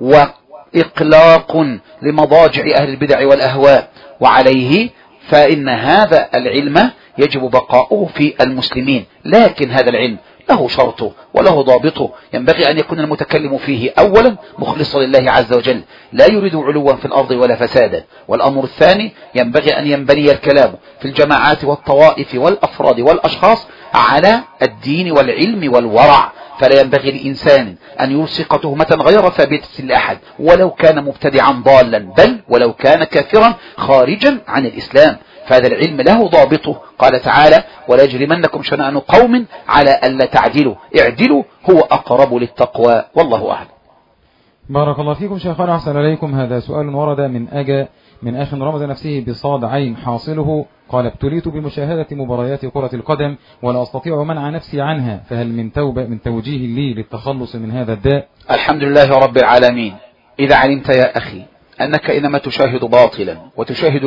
Speaker 2: وإقلاق لمضاجع أهل البدع والأهواء، وعليه فإن هذا العلم يجب بقاؤه في المسلمين. لكن هذا العلم له شرطه وله ضابطه، ينبغي أن يكون المتكلم فيه أولا مخلصا لله عز وجل، لا يريد علوا في الأرض ولا فسادا. والأمر الثاني ينبغي أن ينبني الكلام في الجماعات والطوائف والأفراد والأشخاص على الدين والعلم والورع، فلا ينبغي لإنسان أن يلصق تهمة غير ثابتة لأحد ولو كان مبتدعا ضالا، بل ولو كان كافرا خارجا عن الإسلام. فهذا العلم له ضابطه. قال تعالى: ولا يجرمنكم شنآن قوم على ألا تعدلوا اعدلوا هو أقرب للتقوى، والله أعلم.
Speaker 1: بارك الله فيكم شيخنا، أحسن إليكم. هذا سؤال ورد من أخ رمز نفسه بصاد عين حاصله، قال: ابتليت بمشاهدة مباريات كرة القدم ولا أستطيع منع نفسي عنها، فهل من توجيه لي للتخلص من هذا الداء؟
Speaker 2: الحمد لله رب العالمين. إذا علمت يا أخي أنك إنما تشاهد باطلا وتشاهد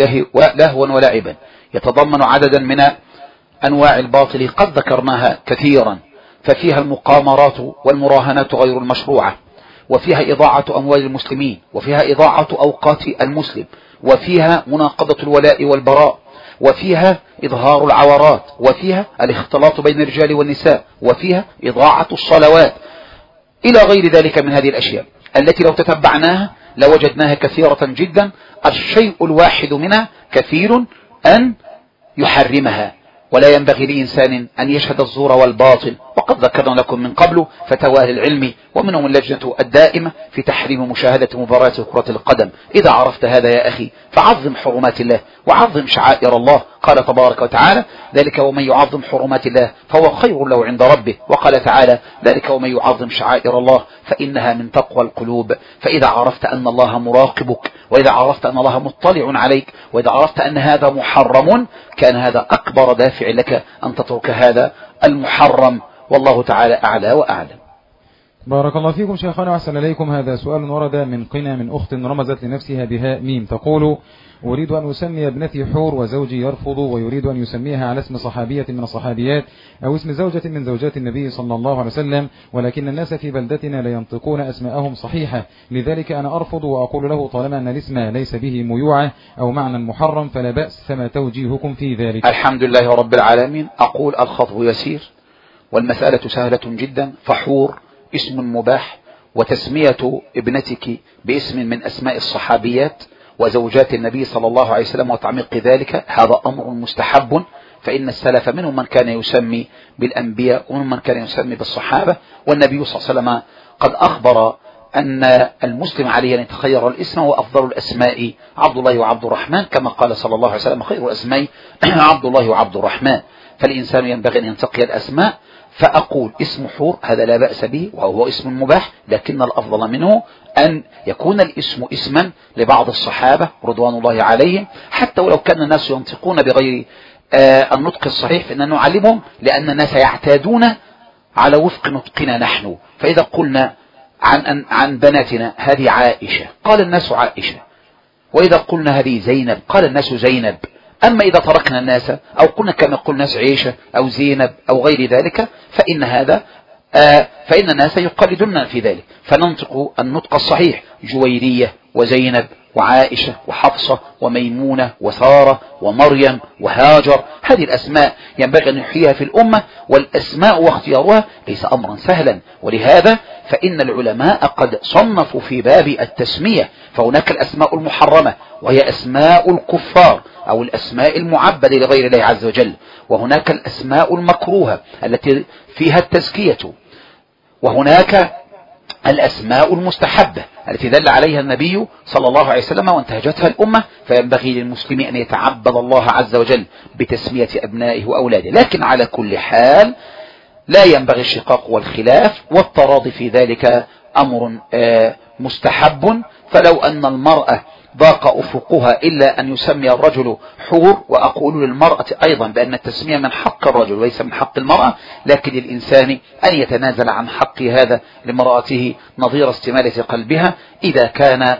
Speaker 2: لهوا ولعبا يتضمن عددا من أنواع الباطل قد ذكرناها كثيرا، ففيها المقامرات والمراهنات غير المشروعة، وفيها إضاعة أموال المسلمين، وفيها إضاعة أوقات المسلم، وفيها مناقضة الولاء والبراء، وفيها إظهار العورات، وفيها الاختلاط بين الرجال والنساء، وفيها إضاعة الصلوات، إلى غير ذلك من هذه الأشياء التي لو تتبعناها لوجدناها كثيرة جدا. الشيء الواحد منها كثير أن يحرمها، ولا ينبغي لإنسان أن يشهد الزور والباطل. وقد ذكرنا لكم من قبل فتوى أهل العلم ومنهم اللجنة الدائمة في تحريم مشاهدة مباريات كرة القدم. إذا عرفت هذا يا أخي فعظم حرمات الله وعظم شعائر الله. قال تبارك وتعالى: ذلك ومن يعظم حرمات الله فهو خير له عند ربه. وقال تعالى: ذلك ومن يعظم شعائر الله فإنها من تقوى القلوب. فإذا عرفت أن الله مراقبك، وإذا عرفت أن الله مطلع عليك، وإذا عرفت أن هذا محرم، كان هذا أكبر دافع لك أن تترك هذا المحرم، والله تعالى أعلى وأعلم.
Speaker 1: بارك الله فيكم شيخنا، أحسن إليكم. هذا سؤال ورد من قنا من أخت رمزت لنفسها بهاء ميم، تقول: أريد أن أسمي ابنتي حور وزوجي يرفض ويريد أن يسميها على اسم صحابية من الصحابيات أو اسم زوجة من زوجات النبي صلى الله عليه وسلم، ولكن الناس في بلدتنا لا ينطقون أسماءهم صحيحة، لذلك أنا أرفض وأقول له طالما أن الاسم ليس به ميوعة أو معنى محرم فلا بأس، فما توجيهكم في ذلك؟
Speaker 2: الحمد لله رب العالمين. أقول: الخطب يسير والمسألة سهلة جدا، فحور اسم مباح، وتسمية ابنتك باسم من أسماء الصحابيات وزوجات النبي صلى الله عليه وسلم وتعميق ذلك هذا أمر مستحب، فإن السلف منهم من كان يسمي بالأنبياء ومنهم من كان يسمي بالصحابة، والنبي صلى الله عليه وسلم قد أخبر أن المسلم عليه أن يتخير الاسم، وأفضل الأسماء عبد الله وعبد الرحمن، كما قال صلى الله عليه وسلم: خير الأسماء عبد الله وعبد الرحمن. فالإنسان ينبغي أن ينتقي الأسماء. فأقول: اسم حور هذا لا بأس به وهو اسم مباح، لكن الأفضل منه أن يكون الاسم اسما لبعض الصحابة رضوان الله عليهم، حتى ولو كان الناس ينطقون بغير النطق الصحيح فإننا نعلمهم، لأن الناس يعتادون على وفق نطقنا نحن. فإذا قلنا عن بناتنا هذه عائشة قال الناس عائشة، وإذا قلنا هذه زينب قال الناس زينب. أما إذا تركنا الناس أو قلنا كما قل الناس عيشة أو زينب أو غير ذلك فإن الناس يقلدون في ذلك، فننطق النطق الصحيح: جويرية وزينب وعائشة وحفصة وميمونة وسارة ومريم وهاجر. هذه الأسماء ينبغي أن يحييها في الأمة، والأسماء واختيارها ليس أمرا سهلا، ولهذا فإن العلماء قد صنفوا في باب التسمية، فهناك الأسماء المحرمة وهي أسماء الكفار أو الأسماء المعبدة لغير الله عز وجل، وهناك الأسماء المكروهة التي فيها التزكية، وهناك الأسماء المستحبة التي دل عليها النبي صلى الله عليه وسلم وانتهجتها الأمة. فينبغي للمسلم أن يتعبد الله عز وجل بتسمية أبنائه وأولاده، لكن على كل حال لا ينبغي الشقاق والخلاف، والتراضي في ذلك أمر مستحب. فلو أن المرأة ضاق أفقها إلا أن يسمي الرجل حور، وأقول للمرأة أيضا بأن التسمية من حق الرجل وليس من حق المرأة، لكن للإنسان أن يتنازل عن حق هذا لامرأته نظير استمالة قلبها إذا كان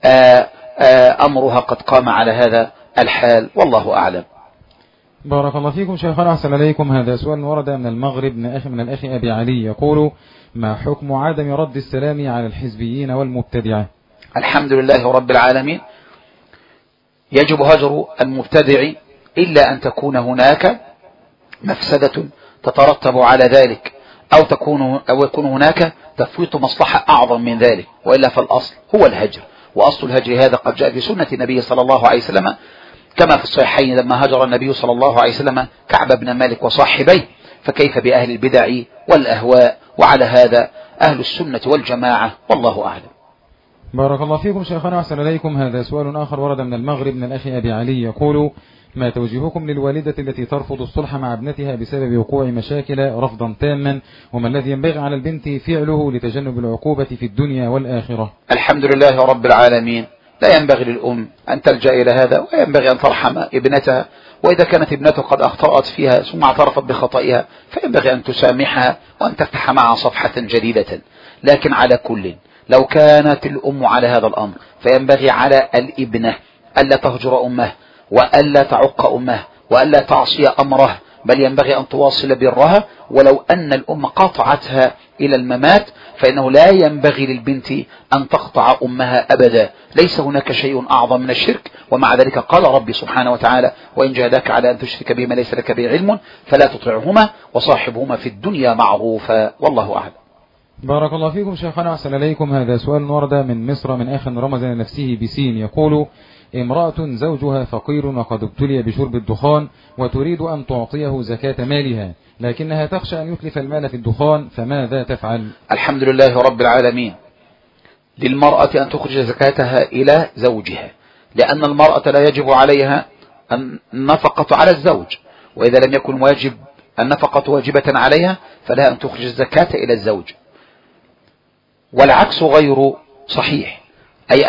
Speaker 2: أمرها قد قام على هذا الحال، والله أعلم.
Speaker 1: بارك الله فيكم شيخنا، أحسن إليكم. هذا سؤال ورد من المغرب من الأخ أبي علي، يقول: ما حكم عدم رد السلام على الحزبيين والمبتدعة؟
Speaker 2: الحمد لله رب العالمين. يجب هجر المبتدع إلا أن تكون هناك مفسدة تترتب على ذلك، أو يكون هناك تفويت مصلحة أعظم من ذلك، وإلا فالأصل هو الهجر. وأصل الهجر هذا قد جاء في سنة النبي صلى الله عليه وسلم، كما في الصحيحين لما هجر النبي صلى الله عليه وسلم كعب بن مالك وصاحبيه، فكيف بأهل البدع والأهواء؟ وعلى هذا أهل السنة والجماعة، والله أعلم.
Speaker 1: بارك الله فيكم شيخنا، أحسن إليكم. هذا سؤال آخر ورد من المغرب من الأخ أبي علي، يقول: ما توجيهكم للوالدة التي ترفض الصلح مع ابنتها بسبب وقوع مشاكل رفضا تاما، وما الذي ينبغي على البنت فعله لتجنب العقوبة في الدنيا والآخرة؟
Speaker 2: الحمد لله رب العالمين. لا ينبغي للأم أن تلجأ إلى هذا، وينبغي أن ترحم ابنتها، وإذا كانت ابنتها قد أخطأت فيها ثم اعترفت بخطئها فينبغي أن تسامحها وأن تفتح معها صفحة جديدة. لكن على كل، لو كانت الأم على هذا الأمر فينبغي على الابنة ألا تهجر أمه، وألا تعق أمه، وألا تعصي أمره، بل ينبغي أن تواصل برها. ولو أن الأم قاطعتها إلى الممات فإنه لا ينبغي للبنت أن تقطع أمها أبدا. ليس هناك شيء أعظم من الشرك، ومع ذلك قال ربي سبحانه وتعالى: وإن جاهداك على أن تشرك بما ليس لك به علم فلا تطعهما وصاحبهما في الدنيا معروفا، والله أعلم.
Speaker 1: بارك الله فيكم شيخنا، أحسن إليكم. هذا سؤال ورد من مصر من أخ رمز نفسه بسين، يقول: امرأة زوجها فقير وقد ابتلي بشرب الدخان وتريد أن تعطيه زكاة مالها، لكنها تخشى أن يتلف المال في الدخان، فماذا تفعل؟
Speaker 2: الحمد لله رب العالمين. للمرأة أن تخرج زكاتها إلى زوجها، لأن المرأة لا يجب عليها النفقة على الزوج، وإذا لم يكن واجب النفقة واجبة عليها فلها أن تخرج الزكاة إلى الزوج. والعكس غير صحيح، أي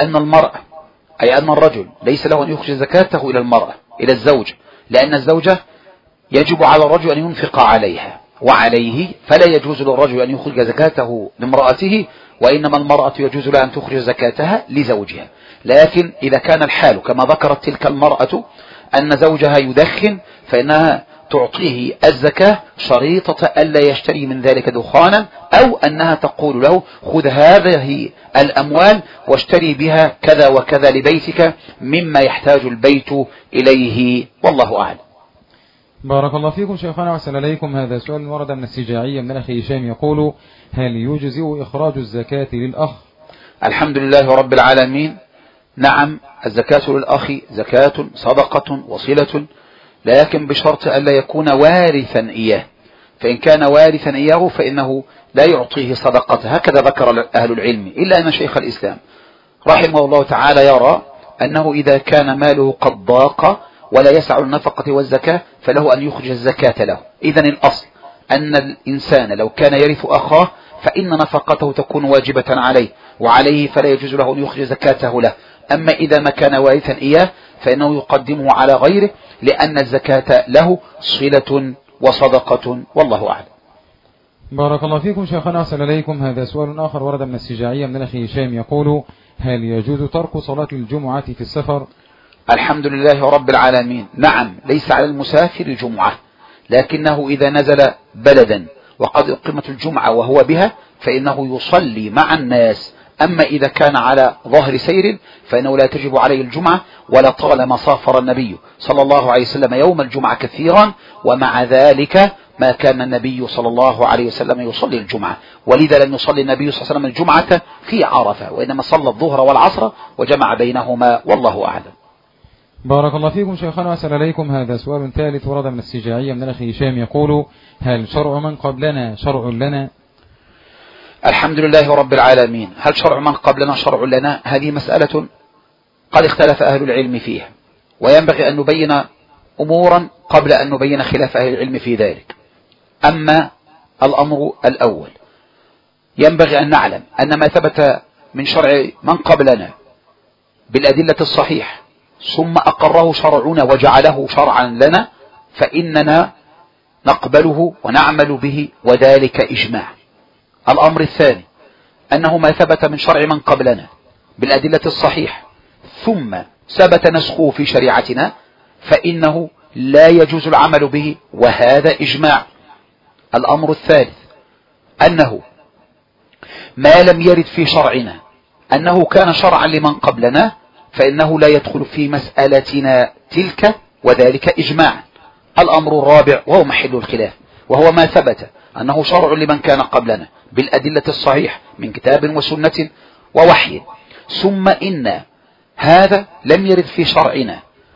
Speaker 2: أن الرجل ليس له أن يخرج زكاته إلى المرأة إلى الزوج، لأن الزوجة يجب على الرجل أن ينفق عليها وعليه، فلا يجوز للرجل أن يخرج زكاته لامرأته، وإنما المرأة يجوز لها أن تخرج زكاتها لزوجها. لكن إذا كان الحال كما ذكرت تلك المرأة أن زوجها يدخن فإنها تعطيه الزكاة شريطة ألا يشتري من ذلك دخانا، أو أنها تقول له: خذ هذه الأموال واشتري بها كذا وكذا لبيتك مما يحتاج البيت إليه، والله أعلم.
Speaker 1: بارك الله فيكم شيخنا، وأحسن إليكم. هذا سؤال ورد من السجاعية من الأخ هشام، يقول: هل يجزئ إخراج الزكاة للأخ؟
Speaker 2: الحمد لله رب العالمين. نعم، الزكاة للأخ زكاة صدقة وصلة، لكن بشرط ألا يكون وارثا إياه، فإن كان وارثا إياه فإنه لا يعطيه صدقته، هكذا ذكر أهل العلم، إلا أن شيخ الإسلام رحمه الله تعالى يرى أنه إذا كان ماله قد ضاق ولا يسع النفقة والزكاة فله أن يخرج الزكاة له. إذن الأصل أن الإنسان لو كان يرث أخاه فإن نفقته تكون واجبة عليه، وعليه فلا يجوز له أن يخرج زكاته له. أما إذا ما كان وارثا إياه فإنه يقدمه على غيره، لأن الزكاة له صلة وصدقة، والله أعلم.
Speaker 1: بارك الله فيكم شيخنا، أحسن إليكم. هذا سؤال آخر ورد من السجاعية من الأخ هشام، يقول: هل يجوز ترك صلاة الجمعة في السفر؟
Speaker 2: الحمد لله رب العالمين. نعم، ليس على المسافر جمعة، لكنه إذا نزل بلدا وقد أقيمت الجمعة وهو بها فإنه يصلي مع الناس أما إذا كان على ظاهر سير فإنه لا تجب عليه الجمعة، ولا طالما سافر النبي صلى الله عليه وسلم يوم الجمعة كثيرا، ومع ذلك ما كان النبي صلى الله عليه وسلم يصلي الجمعة، ولذا لم يصلي النبي صلى الله عليه وسلم الجمعة في عرفة، وإنما صلى الظهر والعصر وجمع بينهما، والله أعلم.
Speaker 1: بارك الله فيكم شيخنا، وأسأل عليكم. هذا سؤال ثالث ورد من السجاعية من الأخ هشام يقول: هل شرع من قبلنا شرع لنا؟
Speaker 2: الحمد لله رب العالمين. هل شرع من قبلنا شرع لنا؟ هذه مسألة قد اختلف أهل العلم فيها، وينبغي أن نبين أمورا قبل أن نبين خلاف أهل العلم في ذلك. أما الأمر الأول، ينبغي أن نعلم أن ما ثبت من شرع من قبلنا بالأدلة الصحيح ثم أقره شرعنا وجعله شرعا لنا فإننا نقبله ونعمل به، وذلك إجماع. الأمر الثاني أنه ما ثبت من شرع من قبلنا بالأدلة الصحيح ثم ثبت نسخه في شريعتنا فإنه لا يجوز العمل به، وهذا إجماع. الأمر الثالث أنه ما لم يرد في شرعنا أنه كان شرعا لمن قبلنا فإنه لا يدخل في مسألتنا تلك، وذلك إجماع. الأمر الرابع وهو محل الخلاف، وهو ما ثبت أنه شرع لمن كان قبلنا بالأدلة الصحيح من كتاب وسنة ووحي، ثم إن هذا لم يرد في شرعنا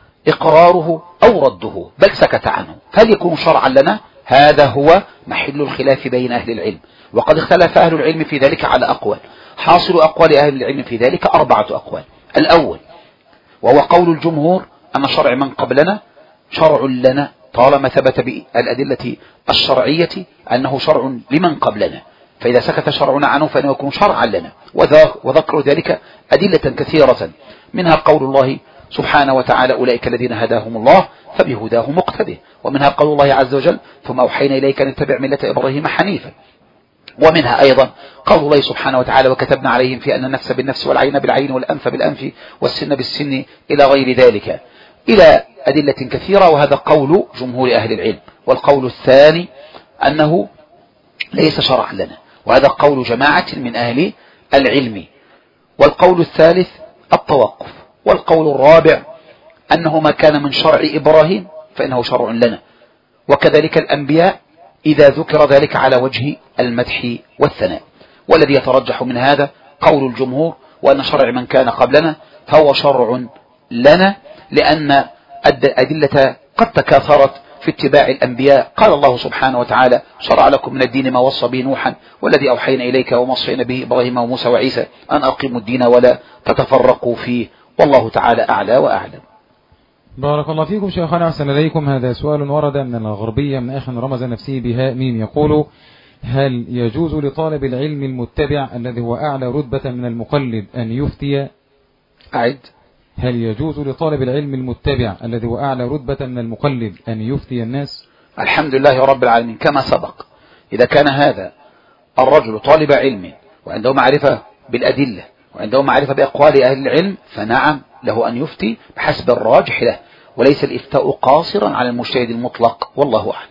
Speaker 2: إقراره أو رده بل سكت عنه، هل يكون شرعا لنا؟ هذا هو محل الخلاف بين أهل العلم، وقد اختلف أهل العلم في ذلك على أقوال. حاصل أقوال أهل العلم في ذلك 4 أقوال. الأول وهو قول الجمهور أن شرع من قبلنا شرع لنا طالما ثبت بالأدلة الشرعية أنه شرع لمن قبلنا، فإذا سكت شرعنا عنه فإنه يكون شرعا لنا، وذكر ذلك أدلة كثيرة، منها قول الله سبحانه وتعالى: أولئك الذين هداهم الله فبهداه مقتده، ومنها قول الله عز وجل: ثم أوحينا إليك أن اتبع ملة إبراهيم حنيفا، ومنها أيضا قول الله سبحانه وتعالى: وكتبنا عليهم في أن النفس بالنفس والعين بالعين والأنف بالأنف والسن بالسن إلى غير ذلك، إلى أدلة كثيرة، وهذا قول جمهور أهل العلم. والقول الثاني أنه ليس شرعا لنا، وهذا قول جماعة من أهل العلم. والقول الثالث التوقف. والقول الرابع أنه ما كان من شرع إبراهيم فإنه شرع لنا، وكذلك الأنبياء إذا ذكر ذلك على وجه المدح والثناء. والذي يترجح من هذا قول الجمهور، وأن شرع من كان قبلنا فهو شرع لنا، لأن الأدلة قد تكاثرت في اتباع الأنبياء. قال الله سبحانه وتعالى: شرع لكم من الدين ما وصى به نوحا والذي أوحينا إليك وما وصينا به إبراهيم وموسى وعيسى أن أقيموا الدين ولا تتفرقوا فيه، والله تعالى أعلى وأعلم.
Speaker 1: بارك الله فيكم شيخنا، أحسن إليكم. هذا سؤال ورد من الغربية من أخ رمز نفسه بهاء ميم يقول: هل يجوز لطالب العلم المتبع الذي هو أعلى رتبة من المقلد أن يفتي؟
Speaker 2: أعد.
Speaker 1: هل يجوز لطالب العلم المتبع الذي هو أعلى رتبة من المقلد أن يفتي الناس؟
Speaker 2: الحمد لله رب العالمين. كما سبق، إذا كان هذا الرجل طالب علم وعنده معرفة بالأدلة وعنده معرفة بأقوال أهل العلم فنعم له أن يفتي بحسب الراجح له، وليس الإفتاء قاصرا على المجتهد المطلق، والله أعلم.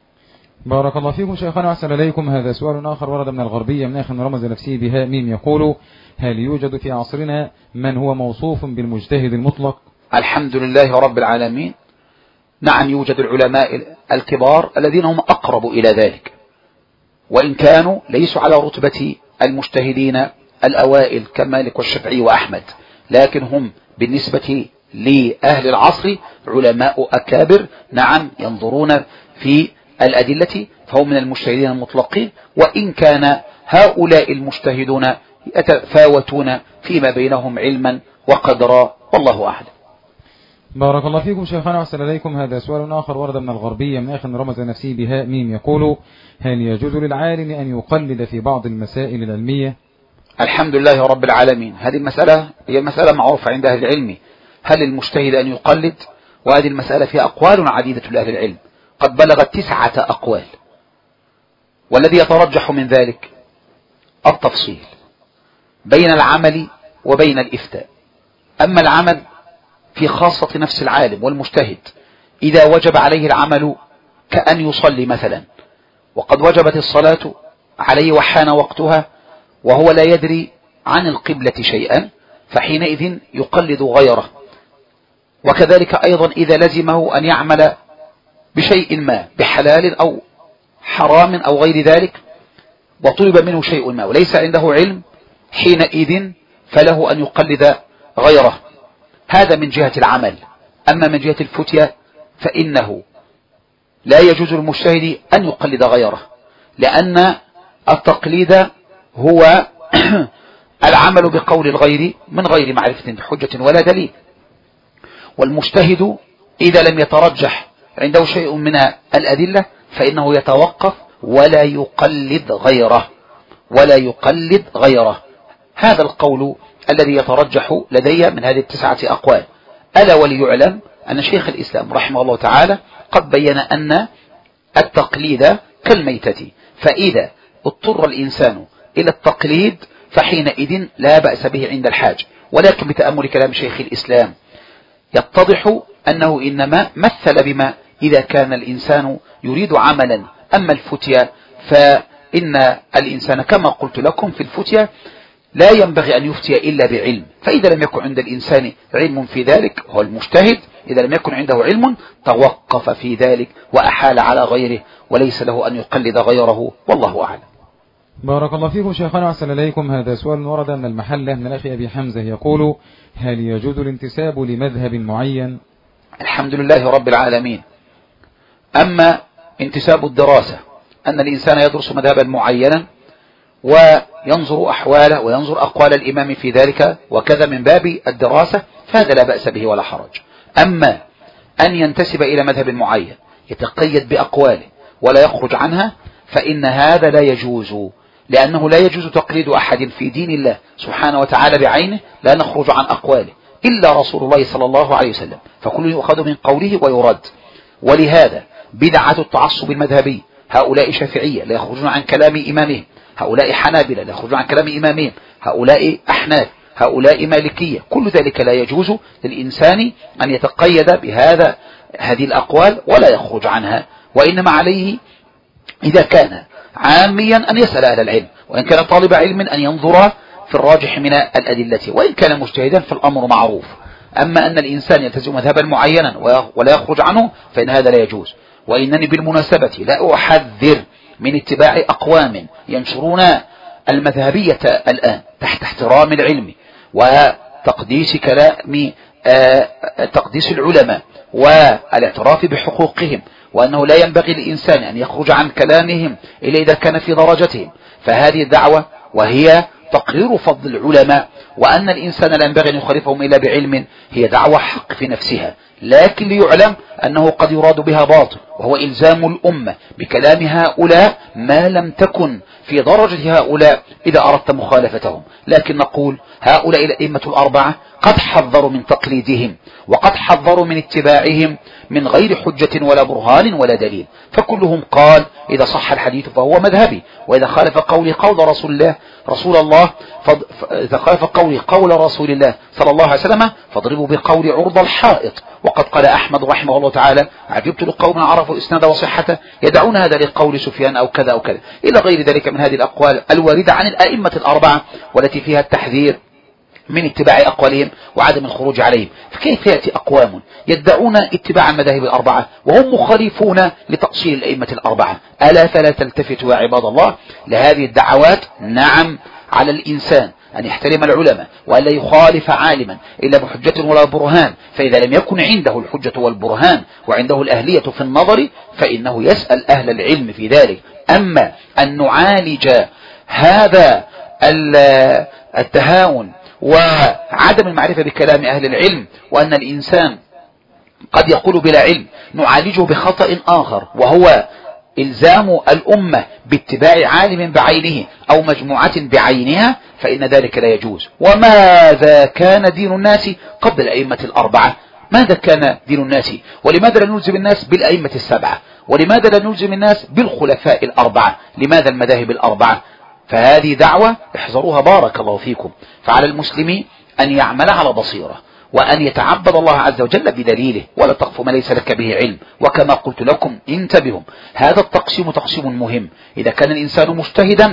Speaker 1: بارك الله فيكم شيخنا، أحسن إليكم. هذا سؤال آخر ورد من الغربية من أخ رمز نفسه بهاء ميم يقول: هل يوجد في عصرنا من هو موصوف بالمجتهد المطلق؟
Speaker 2: الحمد لله رب العالمين. نعم، يوجد العلماء الكبار الذين هم أقرب إلى ذلك، وإن كانوا ليسوا على رتبة المجتهدين الأوائل كمالك والشافعي وأحمد، لكن هم بالنسبة لأهل العصر علماء أكابر. نعم، ينظرون في الأدلة فهم من المجتهدين المطلقين، وإن كان هؤلاء المجتهدون يتفاوتون فيما بينهم علما وقدرا، والله أعلم.
Speaker 1: بارك الله فيكم شيخنا، أحسن إليكم. هذا سؤال آخر ورد من الغربية من أخ رمز نفسه بهاء ميم يقول: هل يجوز للعالم أن يقلد في بعض المسائل العلمية؟
Speaker 2: الحمد لله رب العالمين. هذه المسألة هي مسألة معروفة عند أهل العلم، هل المجتهد أن يقلد؟ وهذه المسألة فيها أقوال عديدة لأهل العلم، قد بلغت 9 أقوال، والذي يترجح من ذلك التفصيل بين العمل وبين الإفتاء. أما العمل في خاصة نفس العالم والمجتهد، إذا وجب عليه العمل كأن يصلي مثلا، وقد وجبت الصلاة عليه وحان وقتها وهو لا يدري عن القبلة شيئا فحينئذ يقلد غيره. وكذلك أيضا إذا لزمه أن يعمل بشيء ما بحلال أو حرام أو غير ذلك وطلب منه شيء ما وليس عنده علم، حينئذ فله أن يقلد غيره. هذا من جهة العمل. أما من جهة الفتية فإنه لا يجوز للمجتهد أن يقلد غيره، لأن التقليد هو العمل بقول الغير من غير معرفة بحجة ولا دليل. والمجتهد إذا لم يترجح عنده شيء من الأدلة فإنه يتوقف ولا يقلد غيره. هذا القول الذي يترجح لدي من هذه 9 أقوال. ألا وليعلم أن شيخ الإسلام رحمه الله تعالى قد بين أن التقليد كالميتة، فإذا اضطر الإنسان إلى التقليد فحينئذ لا بأس به عند الحاج. ولكن بتأمل كلام شيخ الإسلام يتضح أنه إنما مثل بما إذا كان الإنسان يريد عملا. أما الفتية فإن الإنسان كما قلت لكم في الفتية لا ينبغي أن يفتي إلا بعلم، فإذا لم يكن عند الإنسان علم في ذلك هو المجتهد، إذا لم يكن عنده علم توقف في ذلك وأحال على غيره وليس له أن يقلد غيره، والله أعلم.
Speaker 1: بارك الله فيكم شيخنا وأحسن إليكم. هذا سؤال ورد من المحلة من الأخ أبي حمزة يقول: هل يجوز الانتساب لمذهب معين؟
Speaker 2: الحمد لله رب العالمين. أما انتساب الدراسة أن الإنسان يدرس مذهبا معينا وينظر أحواله وينظر أقوال الإمام في ذلك وكذا من باب الدراسة فهذا لا بأس به ولا حرج. أما أن ينتسب إلى مذهب معين يتقيد بأقواله ولا يخرج عنها فإن هذا لا يجوز، لأنه لا يجوز تقليد أحد في دين الله سبحانه وتعالى بعينه لا نخرج عن أقواله إلا رسول الله صلى الله عليه وسلم، فكل يؤخذ من قوله ويرد. ولهذا بدعة التعصب المذهبي، هؤلاء شافعية لا يخرجون عن كلام إمامهم، هؤلاء حنابلة لا يخرجون عن كلام إمامهم، هؤلاء أحناف، هؤلاء مالكية، كل ذلك لا يجوز للإنسان أن يتقيد هذه الأقوال ولا يخرج عنها، وإنما عليه إذا كان عاميا أن يسأل أهل العلم، وإن كان طالب علم أن ينظر في الراجح من الأدلة، وإن كان مجتهدا فالأمر معروف. أما أن الإنسان يلتزم مذهبا معينا ولا يخرج عنه فإن هذا لا يجوز. وإنني بالمناسبة لا أحذر من اتباع أقوام ينشرون المذهبية الآن تحت احترام العلم وتقديس كلام تقديس العلماء والاعتراف بحقوقهم، وأنه لا ينبغي للإنسان أن يخرج عن كلامهم إلا إذا كان في درجتهم. فهذه الدعوة وهي تقرير فضل العلماء وأن الإنسان لا ينبغي أن يخالفهم إلا بعلم هي دعوة حق في نفسها، لكن ليعلم أنه قد يراد بها باطل، وهو إلزام الأمة بكلام هؤلاء ما لم تكن في درجة هؤلاء إذا أردت مخالفتهم. لكن نقول هؤلاء الأئمة الأربعة قد حذروا من تقليدهم وقد حذروا من اتباعهم من غير حجة ولا برهان ولا دليل، فكلهم قال إذا صح الحديث فهو مذهبي، وإذا خالف قولي قول رسول الله إذا خالف قولي قول رسول الله صلى الله عليه وسلم فاضربوا بقول عرض الحائط. وقد قال أحمد رحمه الله تعالى: عجبت لقوم عرفوا إسناد وصحته يدعون هذا لقول سفيان أو كذا أو كذا، إلى غير ذلك من هذه الأقوال الواردة عن الأئمة الأربعة والتي فيها التحذير من اتباع أقوالهم وعدم الخروج عليهم. فكيف يأتي أقوام يدعون اتباع المذاهب الأربعة وهم مخالفون لتأصيل الأئمة الأربعة؟ ألا فلا تلتفتوا يا عباد الله لهذه الدعوات؟ نعم، على الإنسان أن يحترم العلماء وألا يخالف عالما إلا بحجة ولا برهان، فإذا لم يكن عنده الحجة والبرهان وعنده الأهلية في النظر فإنه يسأل أهل العلم في ذلك. أما أن نعالج هذا التهاون وعدم المعرفة بكلام أهل العلم وأن الإنسان قد يقول بلا علم نعالجه بخطأ آخر وهو إلزام الأمة باتباع عالم بعينه أو مجموعة بعينها، فإن ذلك لا يجوز. وماذا كان دين الناس قبل الأئمة الأربعة؟ ماذا كان دين الناس؟ ولماذا لا نلزم الناس بالأئمة السبعة؟ ولماذا لا نلزم الناس بالخلفاء الأربعة؟ لماذا المذاهب الأربعة؟ فهذه دعوة احذروها بارك الله فيكم. فعلى المسلم أن يعمل على بصيرة وأن يتعبد الله عز وجل بدليله ولا تقف ما ليس لك به علم. وكما قلت لكم انتبهوا، هذا التقسيم تقسيم مهم. إذا كان الإنسان مجتهدا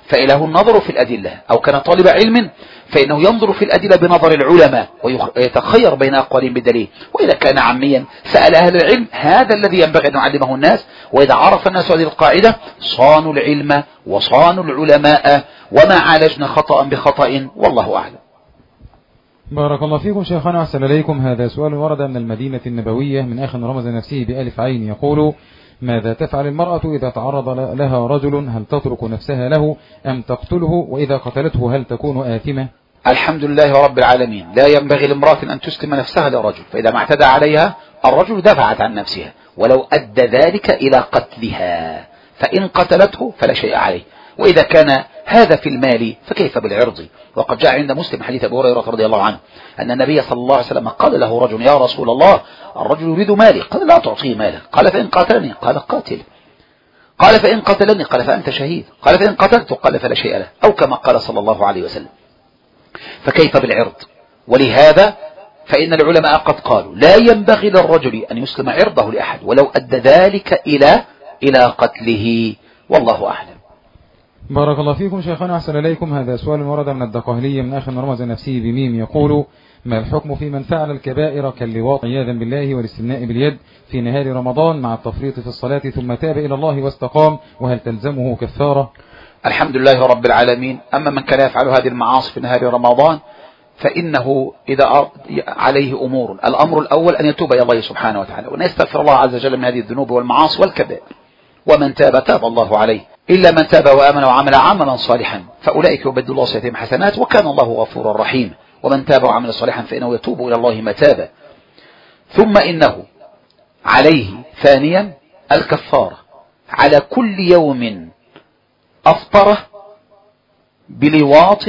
Speaker 2: فإله النظر في الأدلة، أو كان طالب علم فإنه ينظر في الأدلة بنظر العلماء ويتخير بين أقوالهم بدليل. وإذا كان عاميا سأل أهل العلم، هذا الذي ينبغي أن نعلمه الناس. وإذا عرف الناس هذه القاعدة صانوا العلم وصانوا العلماء وما عالجنا خطأ بخطأ، والله أعلم.
Speaker 1: بارك الله فيكم شيخنا، أحسن إليكم. هذا سؤال ورد من المدينة النبوية من أخ رمز نفسه بألف عين، يقول: ماذا تفعل المرأة إذا تعرض لها رجل؟ هل تترك نفسها له أم تقتله؟ وإذا قتلته هل تكون آثمة؟
Speaker 2: الحمد لله رب العالمين. لا ينبغي لامرأة أن تسلم نفسها لرجل، فإذا ما اعتدى عليها الرجل دفعت عن نفسها، ولو أدى ذلك إلى قتلها، فإن قتلته فلا شيء عليه. وإذا كان هذا في المال فكيف بالعرض؟ وقد جاء عند مسلم حديث أبي هريرة رضي الله عنه أن النبي صلى الله عليه وسلم قال له رجل: يا رسول الله، الرجل يريد مالي. قال: لا تعطيه ماله. قال: فإن قاتلني؟ قال: قاتل. قال: فإن قتلني؟ قال: فأنت شهيد. قال: فإن قتلته؟ قال: فلا شيء له، أو كما قال صلى الله عليه وسلم. فكيف بالعرض؟ ولهذا فإن العلماء قد قالوا: لا ينبغي للرجل أن يسلم عرضه لأحد ولو أدى ذلك إلى قتله، والله أعلم.
Speaker 1: بارك الله فيكم شيخنا، أحسن إليكم. هذا سؤال ورد من الدقهلية من أخ رمز نفسه بميم، يقول: ما الحكم في من فعل الكبائر كاللواط عياذا بالله والاستمناء باليد في نهار رمضان مع التفريط في الصلاة ثم تاب إلى الله واستقام، وهل تلزمه كفارة؟
Speaker 2: الحمد لله رب العالمين. أما من كان يفعل هذه المعاصي في نهار رمضان فإنه إذا عليه أمور: الأمر الأول أن يتوب إلى الله سبحانه وتعالى وأن يستغفر الله عز وجل من هذه الذنوب والمعاصي والكبائر، ومن تاب تاب الله عليه، إلا من تاب وآمن وعمل عملا صالحا فأولئك يبدل الله سيئاتهم حسنات وكان الله غفورا رحيما. ومن تاب وعمل صالحا فإنه يتوب إلى الله متابا. ثم إنه عليه ثانيا الكفارة على كل يوم أفطره بلواط،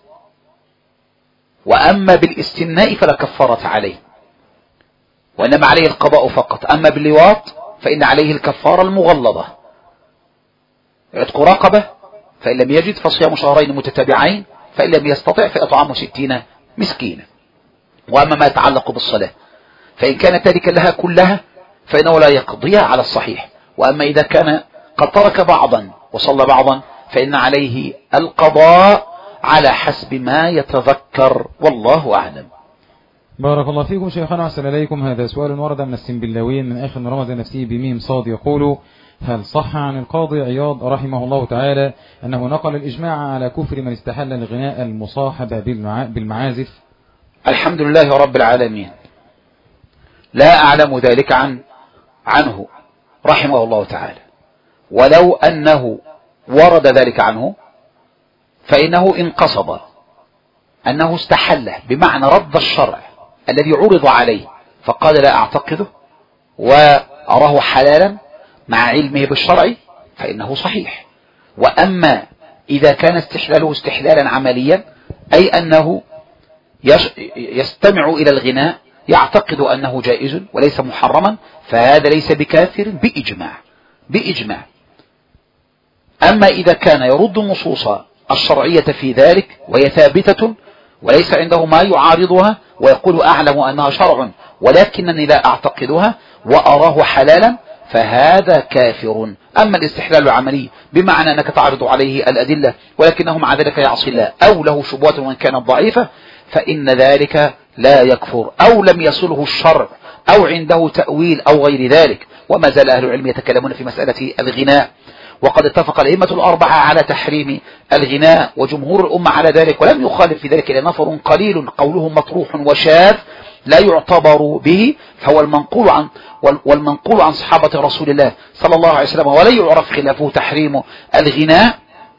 Speaker 2: وأما بالاستمناء فلا كفارة عليه، وإنما عليه القضاء فقط. أما باللواط فإن عليه الكفارة المغلظة: عتق رقبة، فإن لم يجد فصيام شهرين متتابعين، فإن لم يستطع فإطعام 60 مسكينا. وأما ما يتعلق بالصلاة فإن كان تاركا لها كلها فإنه لا يقضيها على الصحيح. وأما إذا كان قد ترك بعضا وصلى بعضا فإن عليه القضاء على حسب ما يتذكر، والله أعلم.
Speaker 1: بارك الله فيكم شيخنا، أحسن إليكم. هذا سؤال ورد من السنبلاوين من أخ رمز نفسه بميم صاد، يقول: هل صح عن القاضي عياض رحمه الله تعالى أنه نقل الإجماع على كفر من استحل الغناء المصاحب بالمعازف؟
Speaker 2: الحمد لله رب العالمين. لا أعلم ذلك عنه رحمه الله تعالى، ولو أنه ورد ذلك عنه فإنه إن قصد أنه استحله بمعنى رد الشرع الذي عرض عليه فقال لا أعتقده وأراه حلالا مع علمه بالشرع فإنه صحيح. وأما إذا كان استحلاله استحلالا عمليا، أي أنه يستمع إلى الغناء يعتقد أنه جائز وليس محرما، فهذا ليس بكافر بإجماع. أما إذا كان يرد النصوص الشرعية في ذلك وهي ثابتة وليس عنده ما يعارضها ويقول أعلم أنها شرع ولكنني لا أعتقدها وأراه حلالا، فهذا كافر. أما الاستحلال العملي بمعنى أنك تعرض عليه الأدلة ولكنه مع ذلك يعصي الله أو له شبهات وإن كانت ضعيفة فإن ذلك لا يكفر، أو لم يصله الشرع أو عنده تأويل أو غير ذلك. وما زال أهل العلم يتكلمون في مسألة الغناء، وقد اتفق الأئمة الأربعة على تحريم الغناء وجمهور الأمة على ذلك، ولم يخالف في ذلك إلا نفر قليل قولهم مطروح وشاذ لا يعتبر به، فهو والمنقول عن صحابة رسول الله صلى الله عليه وسلم ولا يعرف خلافه تحريم الغناء.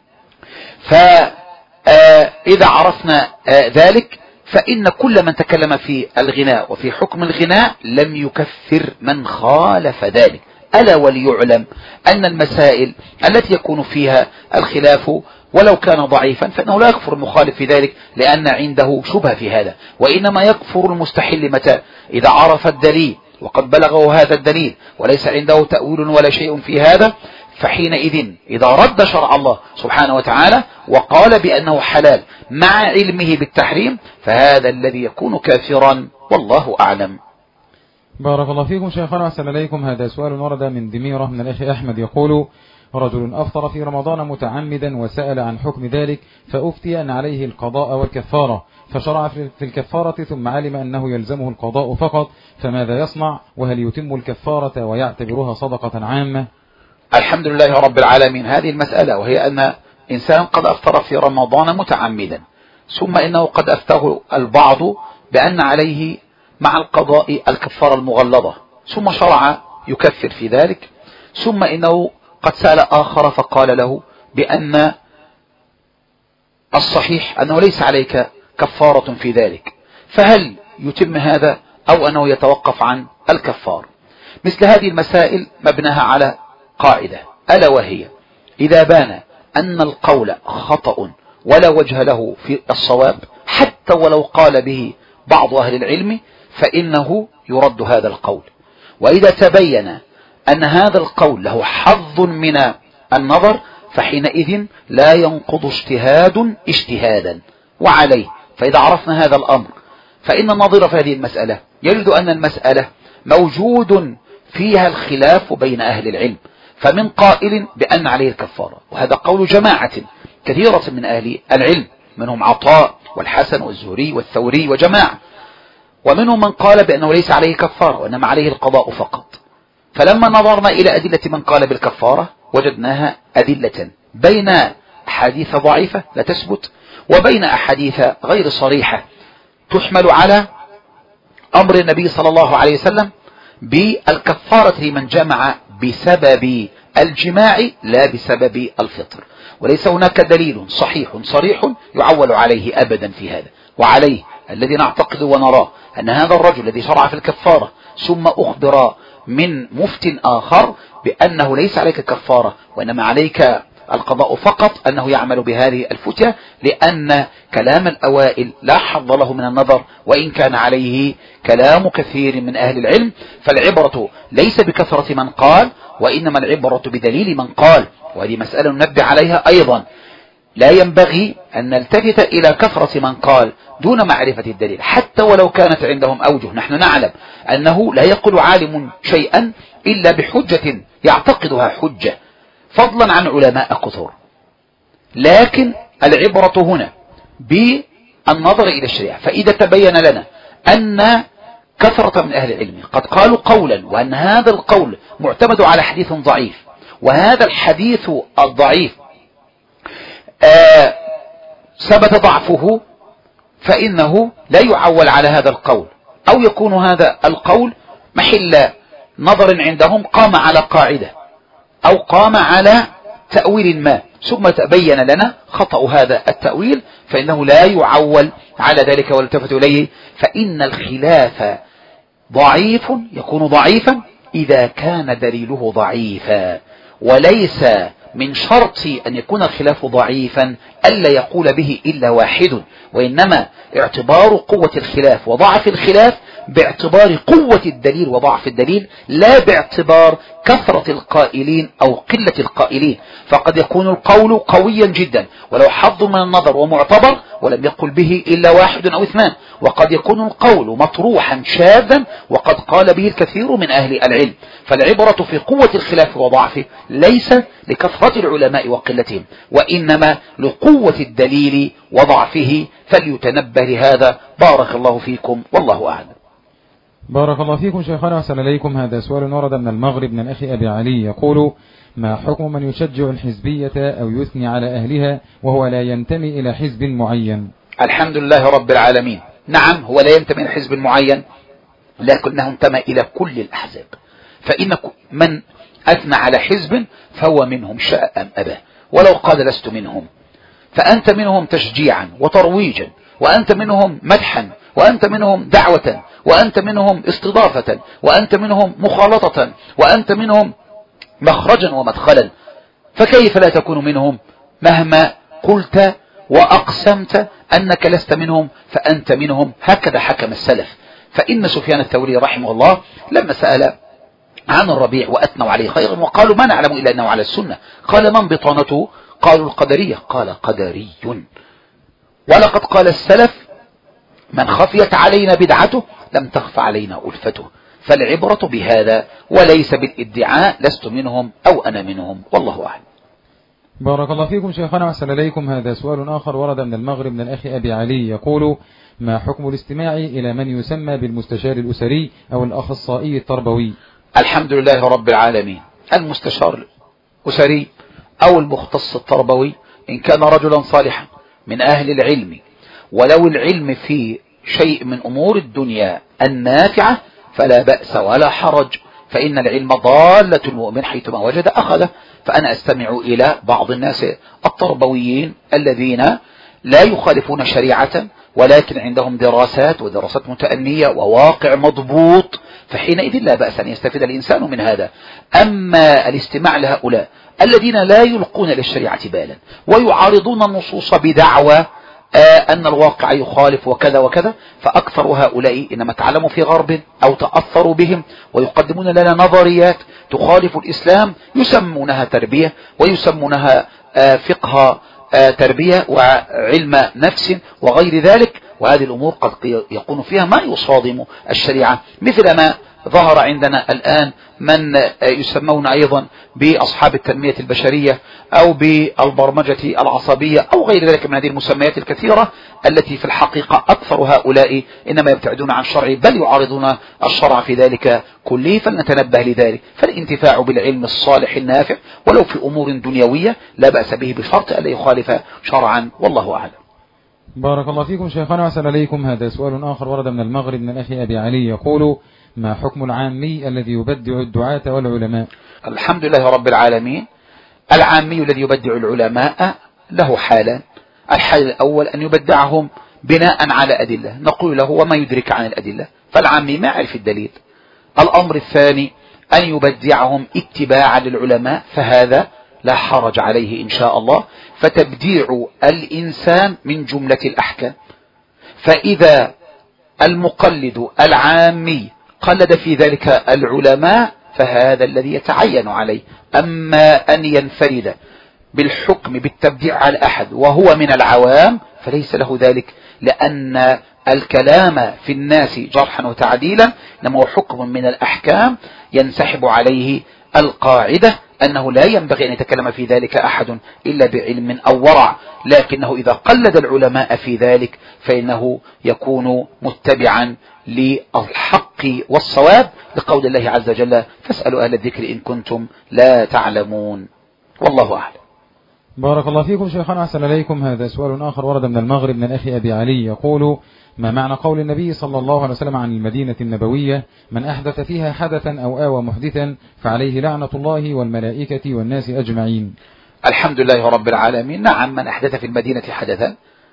Speaker 2: فإذا عرفنا ذلك فإن كل من تكلم في الغناء وفي حكم الغناء لم يكفر من خالف ذلك. ألا وليعلم أن المسائل التي يكون فيها الخلاف ولو كان ضعيفا فإنه لا يكفر المخالف في ذلك لأن عنده شبهة في هذا، وإنما يكفر المستحل متى؟ إذا عرف الدليل وقد بلغه هذا الدليل وليس عنده تأويل ولا شيء في هذا، فحينئذ إذا رد شرع الله سبحانه وتعالى وقال بأنه حلال مع علمه بالتحريم فهذا الذي يكون كافرا، والله أعلم.
Speaker 1: بارك الله فيكم شيخنا، أحسن إليكم. هذا سؤال ورد من دميرة من الأخ أحمد، يقول: رجل أفطر في رمضان متعمدا وسأل عن حكم ذلك فأفتي أن عليه القضاء والكفارة، فشرع في الكفارة ثم علم أنه يلزمه القضاء فقط، فماذا يصنع؟ وهل يتم الكفارة ويعتبرها صدقة عامة؟
Speaker 2: الحمد لله رب العالمين. هذه المسألة، وهي أن إنسان قد أفطر في رمضان متعمدا، ثم إنه قد أفتاه البعض بأن عليه مع القضاء الكفارة المغلظة، ثم شرع يكفر في ذلك، ثم إنه قد سأل آخر فقال له بأن الصحيح أنه ليس عليك كفارة في ذلك، فهل يتم هذا أو أنه يتوقف عن الكفار؟ مثل هذه المسائل مبناها على قاعدة، ألا وهي إذا بان أن القول خطأ ولا وجه له في الصواب حتى ولو قال به بعض أهل العلم فإنه يرد هذا القول، وإذا تبين أن هذا القول له حظ من النظر فحينئذ لا ينقض اجتهادا. وعليه فإذا عرفنا هذا الأمر فإن النظير في هذه المسألة يجد أن المسألة موجود فيها الخلاف بين أهل العلم، فمن قائل بأن عليه الكفارة، وهذا قول جماعة كثيرة من أهل العلم، منهم عطاء والحسن والزهري والثوري وجماعة، ومنهم من قال بأنه ليس عليه كفارة وإنما عليه القضاء فقط. فلما نظرنا إلى أدلة من قال بالكفارة وجدناها أدلة بين أحاديث ضعيفة لا تثبت وبين أحاديث غير صريحة تحمل على أمر النبي صلى الله عليه وسلم بالكفارة لمن جمع بسبب الجماع لا بسبب الفطر، وليس هناك دليل صحيح صريح يعول عليه أبدا في هذا. وعليه الذي نعتقد ونراه أن هذا الرجل الذي شرع في الكفارة ثم أخبر من مفت آخر بأنه ليس عليك كفارة وإنما عليك القضاء فقط، أنه يعمل بهذه الفتية، لأن كلام الأوائل لا حظ له من النظر وإن كان عليه كلام كثير من أهل العلم. فالعبرة ليس بكثرة من قال وإنما العبرة بدليل من قال، وهذه مسألة ننبه عليها أيضا. لا ينبغي أن نلتفت إلى كثرة من قال دون معرفة الدليل حتى ولو كانت عندهم أوجه. نحن نعلم أنه لا يقول عالم شيئا إلا بحجة يعتقدها حجة، فضلا عن علماء كثر، لكن العبرة هنا بالنظر إلى الشريعة. فإذا تبين لنا أن كثرة من أهل العلم قد قالوا قولا وأن هذا القول معتمد على حديث ضعيف، وهذا الحديث الضعيف ثبت ضعفه، فإنه لا يعول على هذا القول، أو يكون هذا القول محل نظر عندهم قام على قاعدة أو قام على تأويل ما، ثم تبين لنا خطأ هذا التأويل، فإنه لا يعول على ذلك والتفت إليه. فإن الخلاف ضعيف يكون ضعيفا إذا كان دليله ضعيفا، وليس من شرط أن يكون الخلاف ضعيفا ألا يقول به إلا واحد، وإنما اعتبار قوة الخلاف وضعف الخلاف باعتبار قوة الدليل وضعف الدليل، لا باعتبار كثرة القائلين أو قلة القائلين. فقد يكون القول قويا جدا ولو حظ من النظر ومعتبر ولم يقل به إلا واحد أو اثنان، وقد يكون القول مطروحا شاذا وقد قال به الكثير من أهل العلم. فالعبرة في قوة الخلاف وضعفه ليس لكثرة العلماء وقلتهم، وإنما لقوة الدليل وضعفه، فليتنبه لهذا. بارك الله فيكم والله أعلم.
Speaker 1: بارك الله فيكم شيخنا وأحسن إليكم. هذا سؤال ورد من المغرب من الأخ أبي علي يقول: ما حكم من يشجع الحزبية أو يثني على أهلها وهو لا ينتمي إلى حزب معين؟
Speaker 2: الحمد لله رب العالمين. نعم، هو لا ينتمي إلى حزب معين لكنه انتمى إلى كل الأحزاب، فإن من أثنى على حزب فهو منهم شاء أم أبى، ولو قال لست منهم، فأنت منهم تشجيعا وترويجا، وأنت منهم مدحا، وأنت منهم دعوة، وأنت منهم استضافة، وأنت منهم مخالطة، وأنت منهم مخرجا ومدخلا، فكيف لا تكون منهم مهما قلت وأقسمت أنك لست منهم فأنت منهم. هكذا حكم السلف. فإن سفيان الثوري رحمه الله لما سأل عن الربيع وأثنوا عليه خيرا وقالوا ما نعلم إلا أنه على السنة، قال من بطانته؟ قالوا القدرية، قال قدري. ولقد قال السلف من خفيت علينا بدعته لم تخف علينا ألفته. فالعبرة بهذا وليس بالادعاء لست منهم أو أنا منهم، والله أعلم.
Speaker 1: بارك الله فيكم شيخنا وأحسن إليكم. هذا سؤال آخر ورد من المغرب من الأخ أبي علي، يقول: ما حكم الاستماع إلى من يسمى بالمستشار الأسري أو الأخصائي التربوي؟
Speaker 2: الحمد لله رب العالمين. المستشار الأسري أو المختص التربوي إن كان رجلا صالحا من أهل العلم، ولو العلم في شيء من أمور الدنيا النافعة فلا بأس ولا حرج، فإن العلم ضالة المؤمن حيثما وجد أخذه. فأنا أستمع إلى بعض الناس التربويين الذين لا يخالفون شريعة ولكن عندهم دراسات ودراسات متأنية وواقع مضبوط، فحينئذ لا بأس أن يستفيد الإنسان من هذا. أما الاستماع لهؤلاء الذين لا يلقون للشريعة بالا ويعارضون النصوص بدعوى أن الواقع يخالف وكذا وكذا، فأكثر هؤلاء إنما تعلموا في غرب أو تأثروا بهم ويقدمون لنا نظريات تخالف الإسلام، يسمونها تربية ويسمونها فقه تربية وعلم نفس وغير ذلك، وهذه الأمور قد يكون فيها ما يصادم الشريعة، مثل ما ظهر عندنا الآن من يسمون أيضا بأصحاب التنمية البشرية أو بالبرمجة العصبية أو غير ذلك من هذه المسميات الكثيرة التي في الحقيقة أكثر هؤلاء إنما يبتعدون عن الشرع بل يعارضون الشرع في ذلك كله. فلنتنبه لذلك، فالانتفاع بالعلم الصالح النافع ولو في أمور دنيوية لا بأس به بشرط ألا يخالف شرعا، والله أعلم.
Speaker 1: بارك الله فيكم شيخنا وأحسن إليكم. هذا سؤال آخر ورد من المغرب من الأخ أبي علي، يقول: ما حكم العامي الذي يبدع الدعاة والعلماء؟
Speaker 2: الحمد لله رب العالمين. العامي الذي يبدع العلماء له حالان: الحال الأول أن يبدعهم بناء على أدلة نقول له وما يدرك عن الأدلة، فالعامي ما يعرف الدليل. الأمر الثاني أن يبدعهم اتباعا للعلماء، فهذا لا حرج عليه إن شاء الله، فتبديع الإنسان من جملة الأحكام. فإذا المقلد العامي قلد في ذلك العلماء فهذا الذي يتعين عليه. أما أن ينفرد بالحكم بالتبديع على أحد وهو من العوام فليس له ذلك، لأن الكلام في الناس جرحا وتعديلا إنما هو حكم من الأحكام ينسحب عليه القاعدة أنه لا ينبغي أن يتكلم في ذلك أحد إلا بعلم أو ورع، لكنه إذا قلد العلماء في ذلك فإنه يكون متبعا للحق والصواب، لقول الله عز وجل: فاسألوا أهل الذكر إن كنتم لا تعلمون، والله أعلم.
Speaker 1: بارك الله فيكم شيخنا أحسن إليكم. هذا سؤال آخر ورد من المغرب من الأخ أبي علي، يقول: ما معنى قول النبي صلى الله عليه وسلم عن المدينة النبوية: من أحدث فيها حدثا أو آوى محدثا فعليه لعنة الله والملائكة والناس أجمعين؟
Speaker 2: الحمد لله رب العالمين. نعم، من أحدث في المدينة حدثا،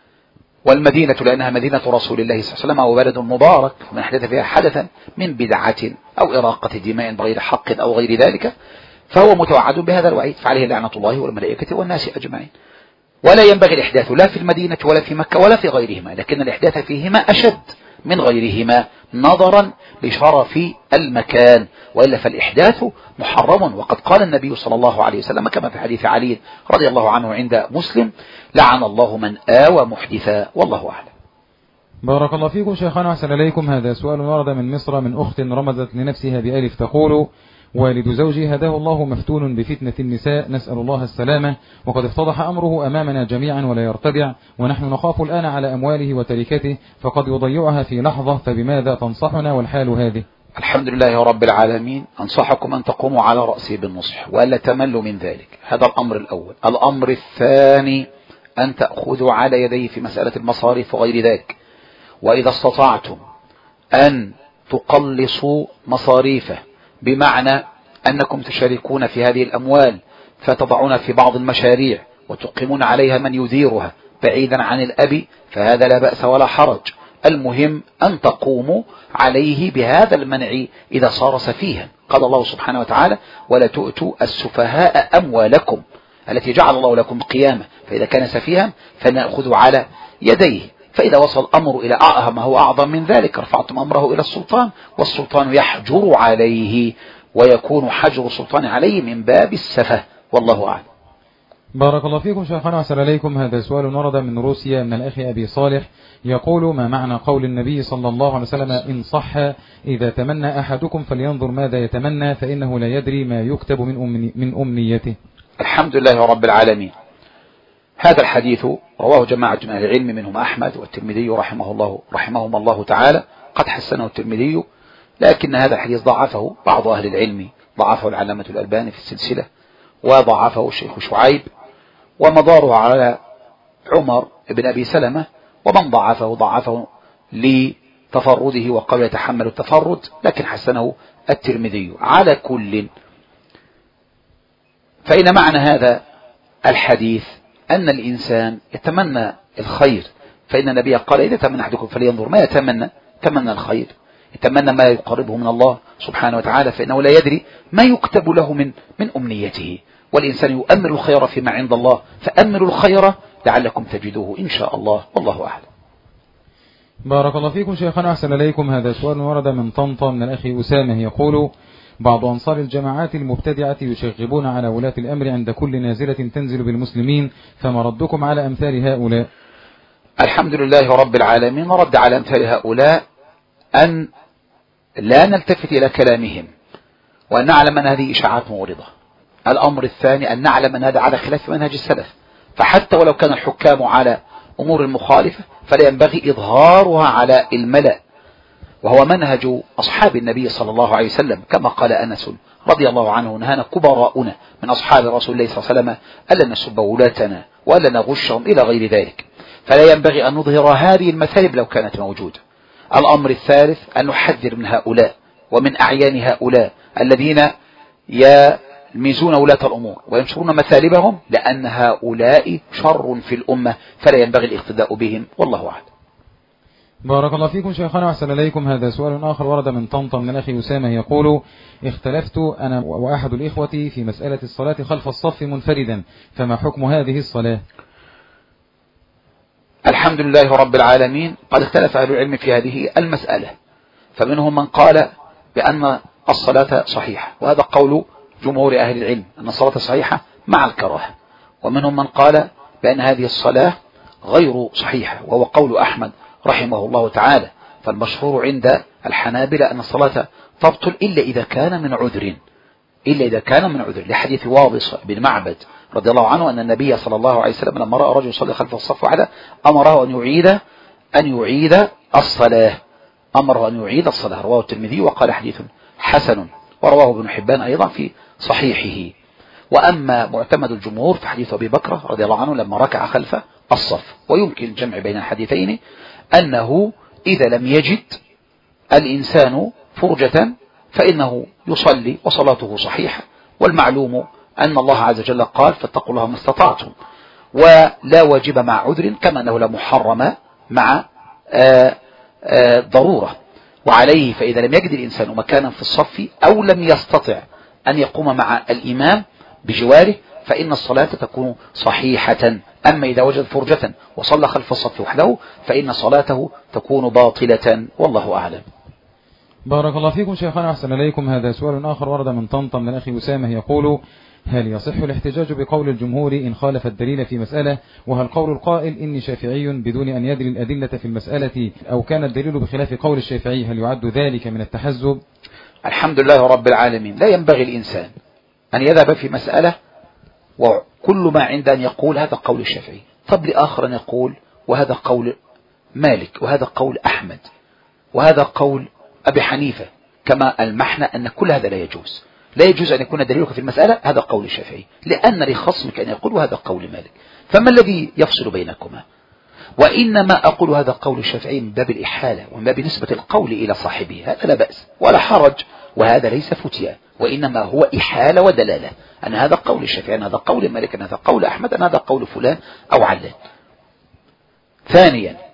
Speaker 2: والمدينة لأنها مدينة رسول الله صلى الله عليه وسلم وبلد مبارك، من أحدث فيها حدثا من بدعة أو إراقة دماء بغير حق أو غير ذلك فهو متوعد بهذا الوعيد، فعليه لعنة الله والملائكة والناس أجمعين. ولا ينبغي الإحداث لا في المدينة ولا في مكة ولا في غيرهما، لكن الإحداث فيهما أشد من غيرهما نظرا لشرف المكان، وإلا فالإحداث محرم. وقد قال النبي صلى الله عليه وسلم كما في حديث علي رضي الله عنه عند مسلم: لعن الله من آوى محدثا، والله أعلم.
Speaker 1: بارك الله فيكم شيخنا أحسن إليكم. هذا سؤال ورد من مصر من أخت رمزت لنفسها بألف، تقول: والد زوجي هداه الله مفتون بفتنة النساء، نسأل الله السلامة، وقد افتضح أمره أمامنا جميعا ولا يرتدع، ونحن نخاف الآن على أمواله وتركته فقد يضيعها في لحظة، فبماذا تنصحنا والحال هذه؟
Speaker 2: الحمد لله رب العالمين. أنصحكم أن تقوموا على رأسي بالنصح وألا تملوا من ذلك، هذا الأمر الأول. الأمر الثاني أن تأخذوا على يديه في مسألة المصاريف وغير ذلك، وإذا استطعتم أن تقلصوا مصاريفه بمعنى أنكم تشاركون في هذه الأموال فتضعون في بعض المشاريع وتقيمون عليها من يديرها بعيدا عن الأب، فهذا لا بأس ولا حرج. المهم أن تقوموا عليه بهذا المنع إذا صار سفيها. قال الله سبحانه وتعالى: ولا تؤتوا السفهاء أموالكم التي جعل الله لكم قيامة، فإذا كان سفيها فنأخذ على يديه، فإذا وصل الأمر إلى ما هو أعظم من ذلك رفعتم أمره إلى السلطان، والسلطان يحجر عليه، ويكون حجر السلطان عليه من باب السفه، والله أعلم.
Speaker 1: بارك الله فيكم شيخنا وأحسن إليكم. هذا سؤال ورد من روسيا من الأخ أبي صالح، يقول: ما معنى قول النبي صلى الله عليه وسلم: إن صح إذا تمنى أحدكم فلينظر ماذا يتمنى فإنه لا يدري ما يكتب من أمنيته؟
Speaker 2: الحمد لله رب العالمين. هذا الحديث رواه جماعة من أهل العلم منهم أحمد والترمذي رحمهم الله تعالى، قد حسنه الترمذي، لكن هذا الحديث ضعفه بعض أهل العلم، ضعفه العلامة الألباني في السلسلة، وضعفه الشيخ شعيب، ومداره على عمر بن أبي سلمة، ومن ضعفه لتفرده وقال يتحمل التفرد، لكن حسنه الترمذي. على كل، فإن معنى هذا الحديث أن الإنسان يتمنى الخير، فإن النبي قال: إذا تمنى أحدكم فلينظر ما يتمنى الخير، يتمنى ما يقربه من الله سبحانه وتعالى، فإنه لا يدري ما يكتب له من أمنيته، والإنسان يؤمل الخير فيما عند الله، فأملوا الخير لعلكم تجدوه إن شاء الله، والله أعلم.
Speaker 1: بارك الله فيكم شيخنا أحسن إليكم. هذا سؤال ورد من طنطا من الأخ أسامة، يقول: بعض أنصار الجماعات المبتدعة يشغبون على ولاة الأمر عند كل نازلة تنزل بالمسلمين، فما ردكم على أمثال هؤلاء؟
Speaker 2: الحمد لله رب العالمين. رد على أمثال هؤلاء أن لا نلتفت إلى كلامهم، وأن نعلم أن هذه إشاعات مغرضة. الأمر الثاني أن نعلم أن هذا على خلاف منهج السلف، فحتى ولو كان الحكام على أمور مخالفة فلا ينبغي إظهارها على الملأ، وهو منهج أصحاب النبي صلى الله عليه وسلم، كما قال أنس رضي الله عنه: نهانا كبراؤنا من أصحاب رسول الله صلى الله عليه وسلم ألا نسب ولاتنا وألا نغشهم إلى غير ذلك، فلا ينبغي أن نظهر هذه المثالب لو كانت موجودة. الأمر الثالث أن نحذر من هؤلاء ومن أعيان هؤلاء الذين يلمزون ولاة الأمور وينشرون مثالبهم، لأن هؤلاء شر في الأمة، فلا ينبغي الاقتداء بهم، والله أعلم.
Speaker 1: بارك الله فيكم شيخنا وأحسن إليكم. هذا سؤال آخر ورد من طنطا من الأخ أسامة، يقول: اختلفت أنا وأحد الإخوة في مسألة الصلاة خلف الصف منفردا، فما حكم هذه الصلاة؟
Speaker 2: الحمد لله رب العالمين. قد اختلف أهل العلم في هذه المسألة، فمنهم من قال بأن الصلاة صحيحة، وهذا قول جمهور أهل العلم أن الصلاة صحيحة مع الكراهة، ومنهم من قال بأن هذه الصلاة غير صحيحة، وهو قول أحمد رحمه الله تعالى. فالمشهور عند الحنابلة أن الصلاة تبطل إلا إذا كان من عذر، لحديث واضص بن معبد رضي الله عنه أن النبي صلى الله عليه وسلم لما رأى رجل يصلي خلف الصف وحده أمره أن يعيد الصلاة، رواه الترمذي وقال حديث حسن، ورواه ابن حبان أيضا في صحيحه. وأما معتمد الجمهور فحديث أبي بكر رضي الله عنه لما ركع خلف الصف، ويمكن الجمع بين الحديثين أنه إذا لم يجد الإنسان فرجة فإنه يصلي وصلاته صحيحة، والمعلوم أن الله عز وجل قال: فاتقوا الله ما استطعتم، ولا واجب مع عذر، كما أنه لا محرم مع ضرورة. وعليه فإذا لم يجد الإنسان مكانا في الصف أو لم يستطع أن يقوم مع الإمام بجواره فإن الصلاة تكون صحيحة. أما إذا وجد فرجة وصلى خلف الصف وحده فإن صلاته تكون باطلة، والله أعلم.
Speaker 1: بارك الله فيكم شيخنا أحسن إليكم. هذا سؤال آخر ورد من طنطا من الأخ أسامة، يقول: هل يصح الاحتجاج بقول الجمهور إن خالف الدليل في مسألة؟ وهل قول القائل إني شافعي بدون أن يدري الأدلة في المسألة أو كان الدليل بخلاف قول الشافعي هل يعد ذلك من التحزب؟
Speaker 2: الحمد لله رب العالمين. لا ينبغي الإنسان أن يذهب في مسألة وكل ما عند أن يقول هذا قول الشافعي، طب لآخر أن يقول وهذا قول مالك، وهذا قول أحمد، وهذا قول أبي حنيفة، كما المحنى أن كل هذا لا يجوز. لا يجوز أن يكون دليلك في المسألة هذا قول الشافعي، لأن لخصمك أن يقول وهذا قول مالك، فما الذي يفصل بينكما؟ وإنما أقول هذا قول الشافعي من باب الإحالة ومن باب نسبة القول إلى صاحبه، هذا لا بأس ولا حرج، وهذا ليس فتيا، وإنما هو إحالة ودلالة أن هذا قول الشافعي، أن هذا قول مالك، أن هذا قول أحمد، أن هذا قول فلان أو علان. ثانيا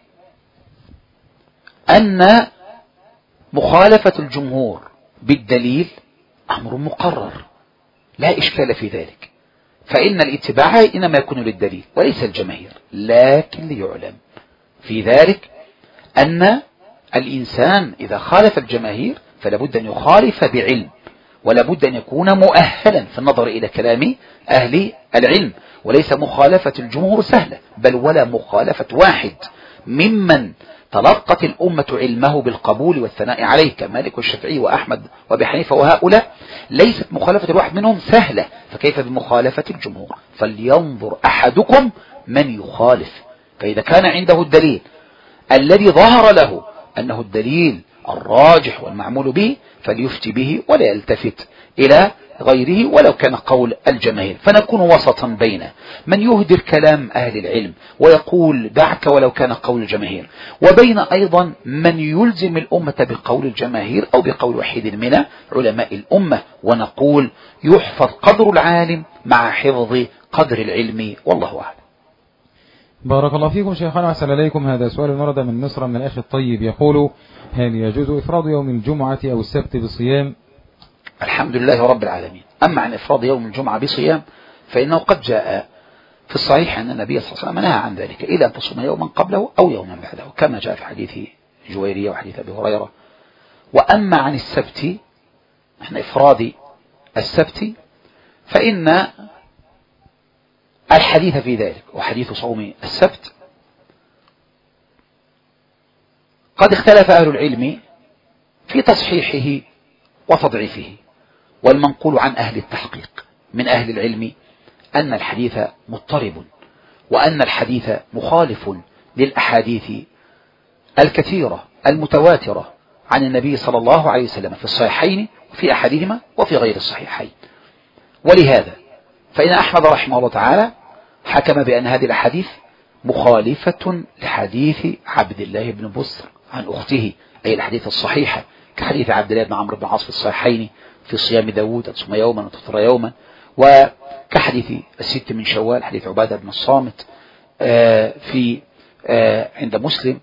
Speaker 2: أن مخالفة الجمهور بالدليل أمر مقرر لا إشكال في ذلك، فإن الاتباع إنما يكون للدليل وليس الجماهير، لكن ليعلم في ذلك أن الإنسان إذا خالف الجماهير فلا بد أن يخالف بعلم، ولا بد أن يكون مؤهلا في النظر إلى كلام أهل العلم، وليس مخالفة الجمهور سهلة، بل ولا مخالفة واحد ممن تلقت الأمة علمه بالقبول والثناء عليه كمالك والشافعي وأحمد وأبي حنيفة وهؤلاء، ليست مخالفة الواحد منهم سهلة، فكيف بمخالفة الجمهور؟ فلينظر أحدكم من يخالف، فإذا كان عنده الدليل الذي ظهر له أنه الدليل الراجح والمعمول به فليفتي به ولا يلتفت إلى غيره ولو كان قول الجماهير، فنكون وسطا بين من يهدر كلام أهل العلم ويقول دعك ولو كان قول الجماهير، وبين أيضا من يلزم الأمة بقول الجماهير أو بقول وحيد من علماء الأمة، ونقول يحفظ قدر العالم مع حفظ قدر العلم، والله أعلم.
Speaker 1: بارك الله فيكم شيخنا، أحسن إليكم. هذا سؤال ورد من مصر من الأخ الطيب يقول: هل يجوز إفراد يوم الجمعة أو السبت بصيام؟
Speaker 2: الحمد لله رب العالمين. أما عن إفراد يوم الجمعة بصيام فإنه قد جاء في الصحيح أن النبي صلى الله عليه وسلم نهى عن ذلك إلا أن تصوم يوما قبله أو يوما بعده، كما جاء في حديث جويرية وحديث أبي هريرة. وأما عن السبت، احنا إفراد السبت، فإن الحديث في ذلك وحديث صوم السبت قد اختلف أهل العلم في تصحيحه وتضعيفه، والمنقول عن أهل التحقيق من أهل العلم أن الحديث مضطرب، وأن الحديث مخالف للأحاديث الكثيرة المتواترة عن النبي صلى الله عليه وسلم في الصحيحين وفي أحدهما وفي غير الصحيحين. ولهذا فإن أحمد رحمه الله تعالى حكم بأن هذه الأحاديث مخالفة لحديث عبد الله بن بسر عن أخته، أي الحديث الصحيحة، كحديث عبد الله بن عمرو بن العاص في الصحيحين في صيام داود أن تصوم يوما وتفطر يوما، وكحديث الست من شوال حديث عبادة بن الصامت في عند مسلم،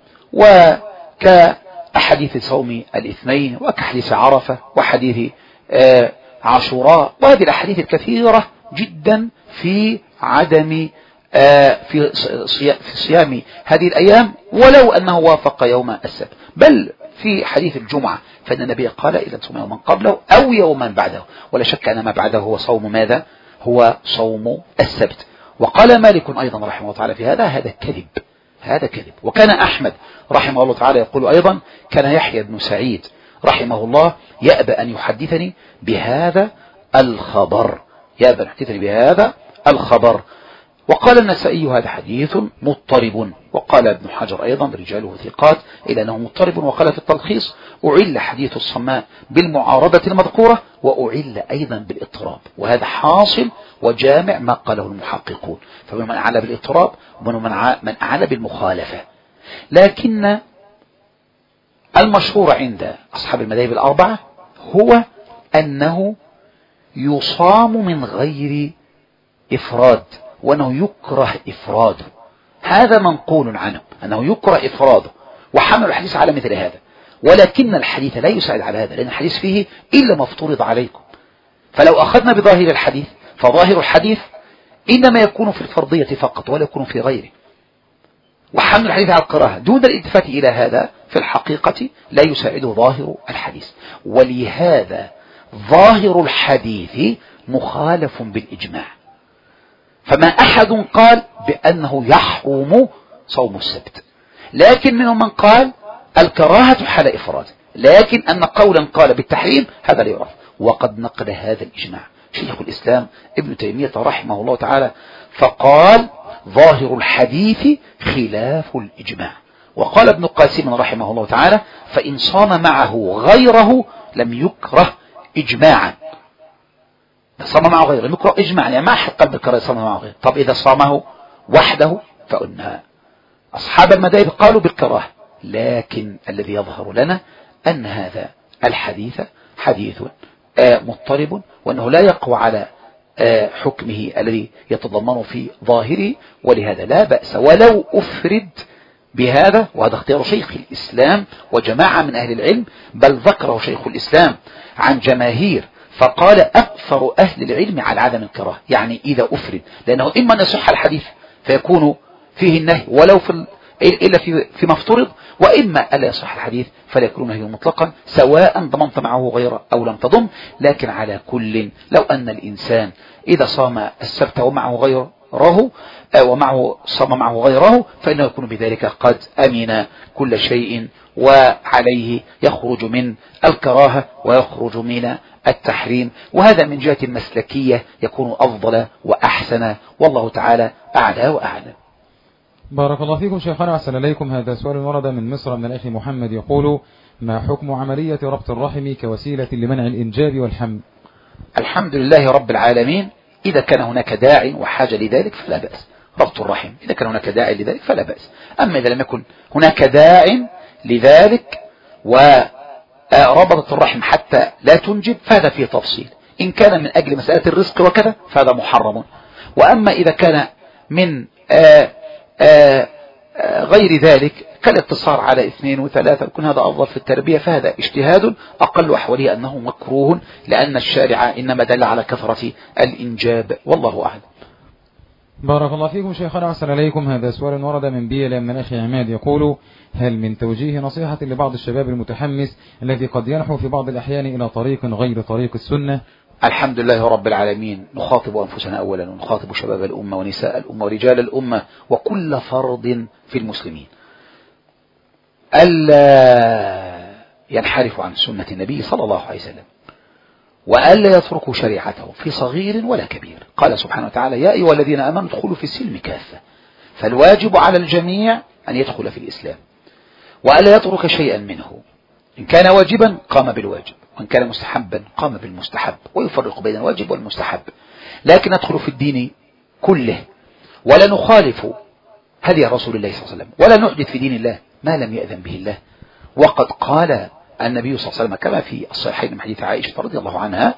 Speaker 2: وكحديث صوم الاثنين، وكحديث عرفة، وحديث عاشوراء، وهذه الأحاديث الكثيرة جدا في عدم في صيام هذه الأيام ولو أنه وافق يوم السبت. بل في حديث الجمعة فإن النبي قال إذا تصوم يوما قبله أو يوما بعده، ولا شك أن ما بعده هو صوم ماذا؟ هو صوم السبت. وقال مالك أيضا رحمه الله تعالى في هذا كذب، هذا كذب. وكان أحمد رحمه الله تعالى يقول أيضا: كان يحيى بن سعيد رحمه الله يأبى أن يحدثني بهذا الخبر، يأبى أن يحدثني بهذا الخبر. وقال النسائي: هذا حديث مضطرب. وقال ابن حجر أيضا: رجاله ثقات إلى أنه مضطرب. وقال في التلخيص: أعل حديث الصماء بالمعارضة المذكورة، وأعل أيضا بالاضطراب. وهذا حاصل وجامع ما قاله المحققون، فمن أعلى بالاضطراب ومن أعلى بالمخالفة. لكن المشهور عند أصحاب المذاهب الأربعة هو أنه يصام من غير إفراد، وأنه يكره إفراده. هذا منقول عنه أنه يكره إفراده، وحمل الحديث على مثل هذا. ولكن الحديث لا يساعد على هذا، لأن الحديث فيه إلا ما افترض عليكم. فلو أخذنا بظاهر الحديث فظاهر الحديث إنما يكون في الفرضية فقط ولا يكون في غيره، وحمل الحديث على الكراهة دون الالتفات إلى هذا في الحقيقة لا يساعده ظاهر الحديث. ولهذا ظاهر الحديث مخالف بالإجماع، فما أحد قال بأنه يحرم صوم السبت، لكن منهم من قال الكراهة حال إفراد، لكن أن قولا قال بالتحريم هذا لا يعرف. وقد نقل هذا الإجماع شيخ الإسلام ابن تيمية رحمه الله تعالى، فقال: ظاهر الحديث خلاف الإجماع. وقال ابن قاسم رحمه الله تعالى: فإن صام معه غيره لم يكره إجماعا. صام معه غيره لم يكره إجماعا، يعني ما أحد قال بالكراهة صام معه غيره. طب إذا صامه وحده فإن أصحاب المذاهب قالوا بالكراهة، لكن الذي يظهر لنا أن هذا الحديث حديث مضطرب، وأنه لا يقوى على حكمه الذي يتضمن في ظاهره. ولهذا لا بأس ولو أفرد بهذا، وهذا اختيار شيخ الإسلام وجماعة من أهل العلم، بل ذكره شيخ الإسلام عن جماهير فقال: أكثر أهل العلم على عدم الكراهة، يعني إذا أفرد، لأنه إما أن يصح الحديث فيكون فيه النهي ولو في إلا فيما افترض، وإما ألا يصح الحديث فلا يكون نهي مطلقا، سواء ضمنت معه غيره أو لم تضم. لكن على كل، لو أن الإنسان إذا صام السبت ومعه غيره صام معه غيره، فإنه يكون بذلك قد أمن كل شيء، وعليه يخرج من الكراهة ويخرج من التحريم. وهذا من جهة المسلكية يكون أفضل وأحسن، والله تعالى أعلى وأعلى.
Speaker 1: بارك الله فيكم شيخنا وأحسن إليكم. هذا سؤال ورد من مصر من الأخ محمد يقول: ما حكم عملية ربط الرحم كوسيلة لمنع الإنجاب والحمل؟
Speaker 2: الحمد لله رب العالمين. إذا كان هناك داع وحاجة لذلك فلا بأس ربط الرحم، إذا كان هناك داع لذلك فلا بأس. أما إذا لم يكن هناك داع لذلك وربطت الرحم حتى لا تنجب فهذا فيه تفصيل. إن كان من أجل مسألة الرزق وكذا فهذا محرم. وأما إذا كان من غير ذلك كالاقتصار على 2 و3 يكون هذا أفضل في التربية، فهذا اجتهاد أقل أحواله أنه مكروه، لأن الشارع إنما دل على كثرة الإنجاب، والله أعلم.
Speaker 1: بارك الله فيكم شيخنا وأحسن إليكم. هذا سؤال ورد من بيلا من الأخ عماد يقول: هل من توجيه نصيحة لبعض الشباب المتحمس الذي قد ينحو في بعض الأحيان إلى طريق غير طريق السنة؟
Speaker 2: الحمد لله رب العالمين. نخاطب أنفسنا أولا، ونخاطب شباب الأمة ونساء الأمة ورجال الأمة وكل فرد في المسلمين ألا ينحرف عن سنة النبي صلى الله عليه وسلم، وألا يتركوا شريعته في صغير ولا كبير. قال سبحانه وتعالى: يا أيها الذين آمنوا ادخلوا في السلم كافة. فالواجب على الجميع أن يدخل في الإسلام، وألا يترك شيئا منه. إن كان واجبا قام بالواجب، وإن كان مستحبا قام بالمستحب، ويفرق بين الواجب والمستحب. لكن ندخل في الدين كله، ولا نخالف هدي رسول الله صلى الله عليه وسلم، ولا نحدث في دين الله ما لم يأذن به الله. وقد قال النبي صلى الله عليه وسلم كما في الصحيحين من حديث عائشة رضي الله عنها: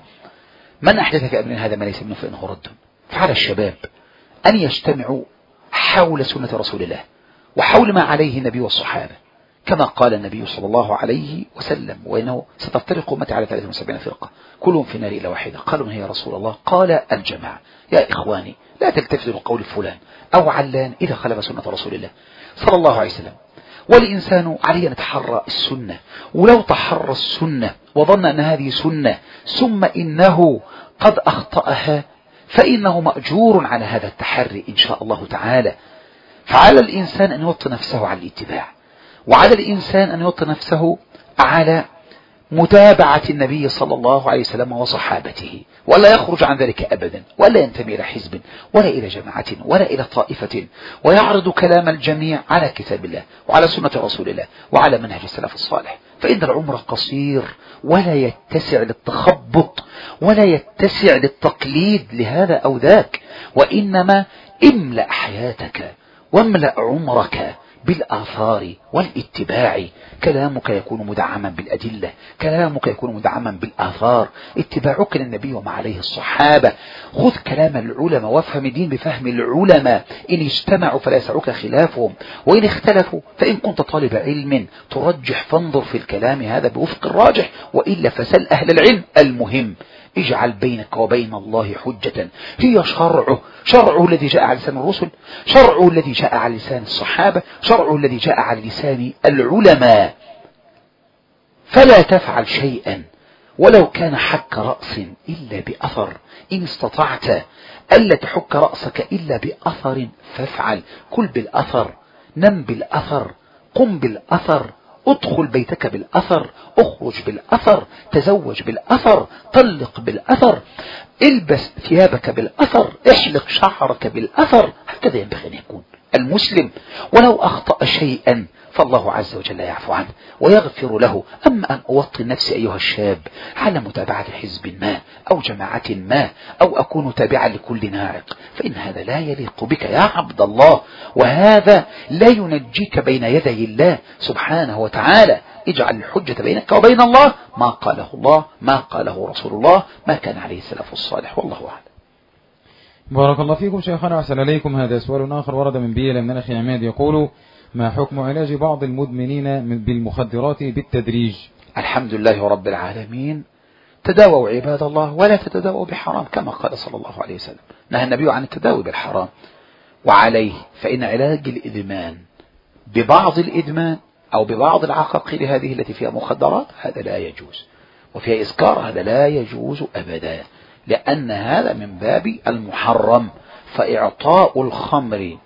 Speaker 2: من أحدث في أمرنا هذا ما ليس منه فإنه رد. فعلى الشباب أن يجتمعوا حول سنة رسول الله وحول ما عليه النبي والصحابة، كما قال النبي صلى الله عليه وسلم: وإنه ستفترق أمتي على 73 فرقة كلهم في النار إلا واحدة. قالوا: من هي رسول الله؟ قال: الجماعة. يا إخواني، لا تلتفتوا لقول فلان أو علان إذا خالف سنة رسول الله صلى الله عليه وسلم. والإنسان عليه أن يتحرى السنة، ولو تحرى السنة وظن أن هذه سنة ثم إنه قد أخطأها فإنه مأجور على هذا التحري إن شاء الله تعالى. فعلى الإنسان أن يوطن نفسه على الاتباع، وعلى الإنسان أن يوطن نفسه على متابعة النبي صلى الله عليه وسلم وصحابته، ولا يخرج عن ذلك أبدا، ولا ينتمي إلى حزب ولا إلى جماعة ولا إلى طائفة، ويعرض كلام الجميع على كتاب الله وعلى سنة رسول الله وعلى منهج السلف الصالح. فإن العمر قصير ولا يتسع للتخبط ولا يتسع للتقليد لهذا أو ذاك، وإنما املأ حياتك واملأ عمرك بالآثار والاتباع. كلامك يكون مدعما بالأدلة، كلامك يكون مدعما بالآثار، اتباعك للنبي وما عليه الصحابة. خذ كلام العلماء وافهم الدين بفهم العلماء. إن اجتمعوا فلا يسعك خلافهم، وإن اختلفوا فإن كنت طالب علم ترجح فانظر في الكلام هذا بوفق الراجح، وإلا فسل أهل العلم. المهم اجعل بينك وبين الله حجة هي شرعه الذي جاء على لسان الرسل، شرعه الذي جاء على لسان الصحابة، شرعه الذي جاء على لسان العلماء. فلا تفعل شيئا ولو كان حك رأس إلا بأثر. إن استطعت ألا تحك رأسك إلا بأثر فافعل. كل بالأثر، نم بالأثر، قم بالأثر، ادخل بيتك بالأثر، اخرج بالأثر، تزوج بالأثر، طلق بالأثر، البس ثيابك بالأثر، احلق شعرك بالأثر. هكذا ينبغي أن يكون المسلم. ولو أخطأ شيئا فالله عز وجل يعفو عنه ويغفر له. أما أن أوطن نفسي أيها الشاب على متابعة حزب ما أو جماعة ما، أو أكون تابعا لكل ناعق، فإن هذا لا يليق بك يا عبد الله، وهذا لا ينجيك بين يدي الله سبحانه وتعالى. اجعل الحجة بينك وبين الله ما قاله الله، ما قاله رسول الله، ما كان عليه السلف الصالح، والله أعلم.
Speaker 1: بارك الله فيكم شيخنا وأحسن إليكم. هذا سؤال آخر ورد من بيلا من الأخ عماد يقول: ما حكم علاج بعض المدمنين بالمخدرات بالتدريج؟
Speaker 2: الحمد لله رب العالمين. تداووا عباد الله ولا تتداووا بحرام، كما قال صلى الله عليه وسلم. نهى النبي عن التداوي بالحرام، وعليه فإن علاج الإدمان ببعض الإدمان أو ببعض العقاقير هذه التي فيها مخدرات، هذا لا يجوز، وفيها إسكار، هذا لا يجوز أبدا، لأن هذا من باب المحرم. فإعطاء الخمر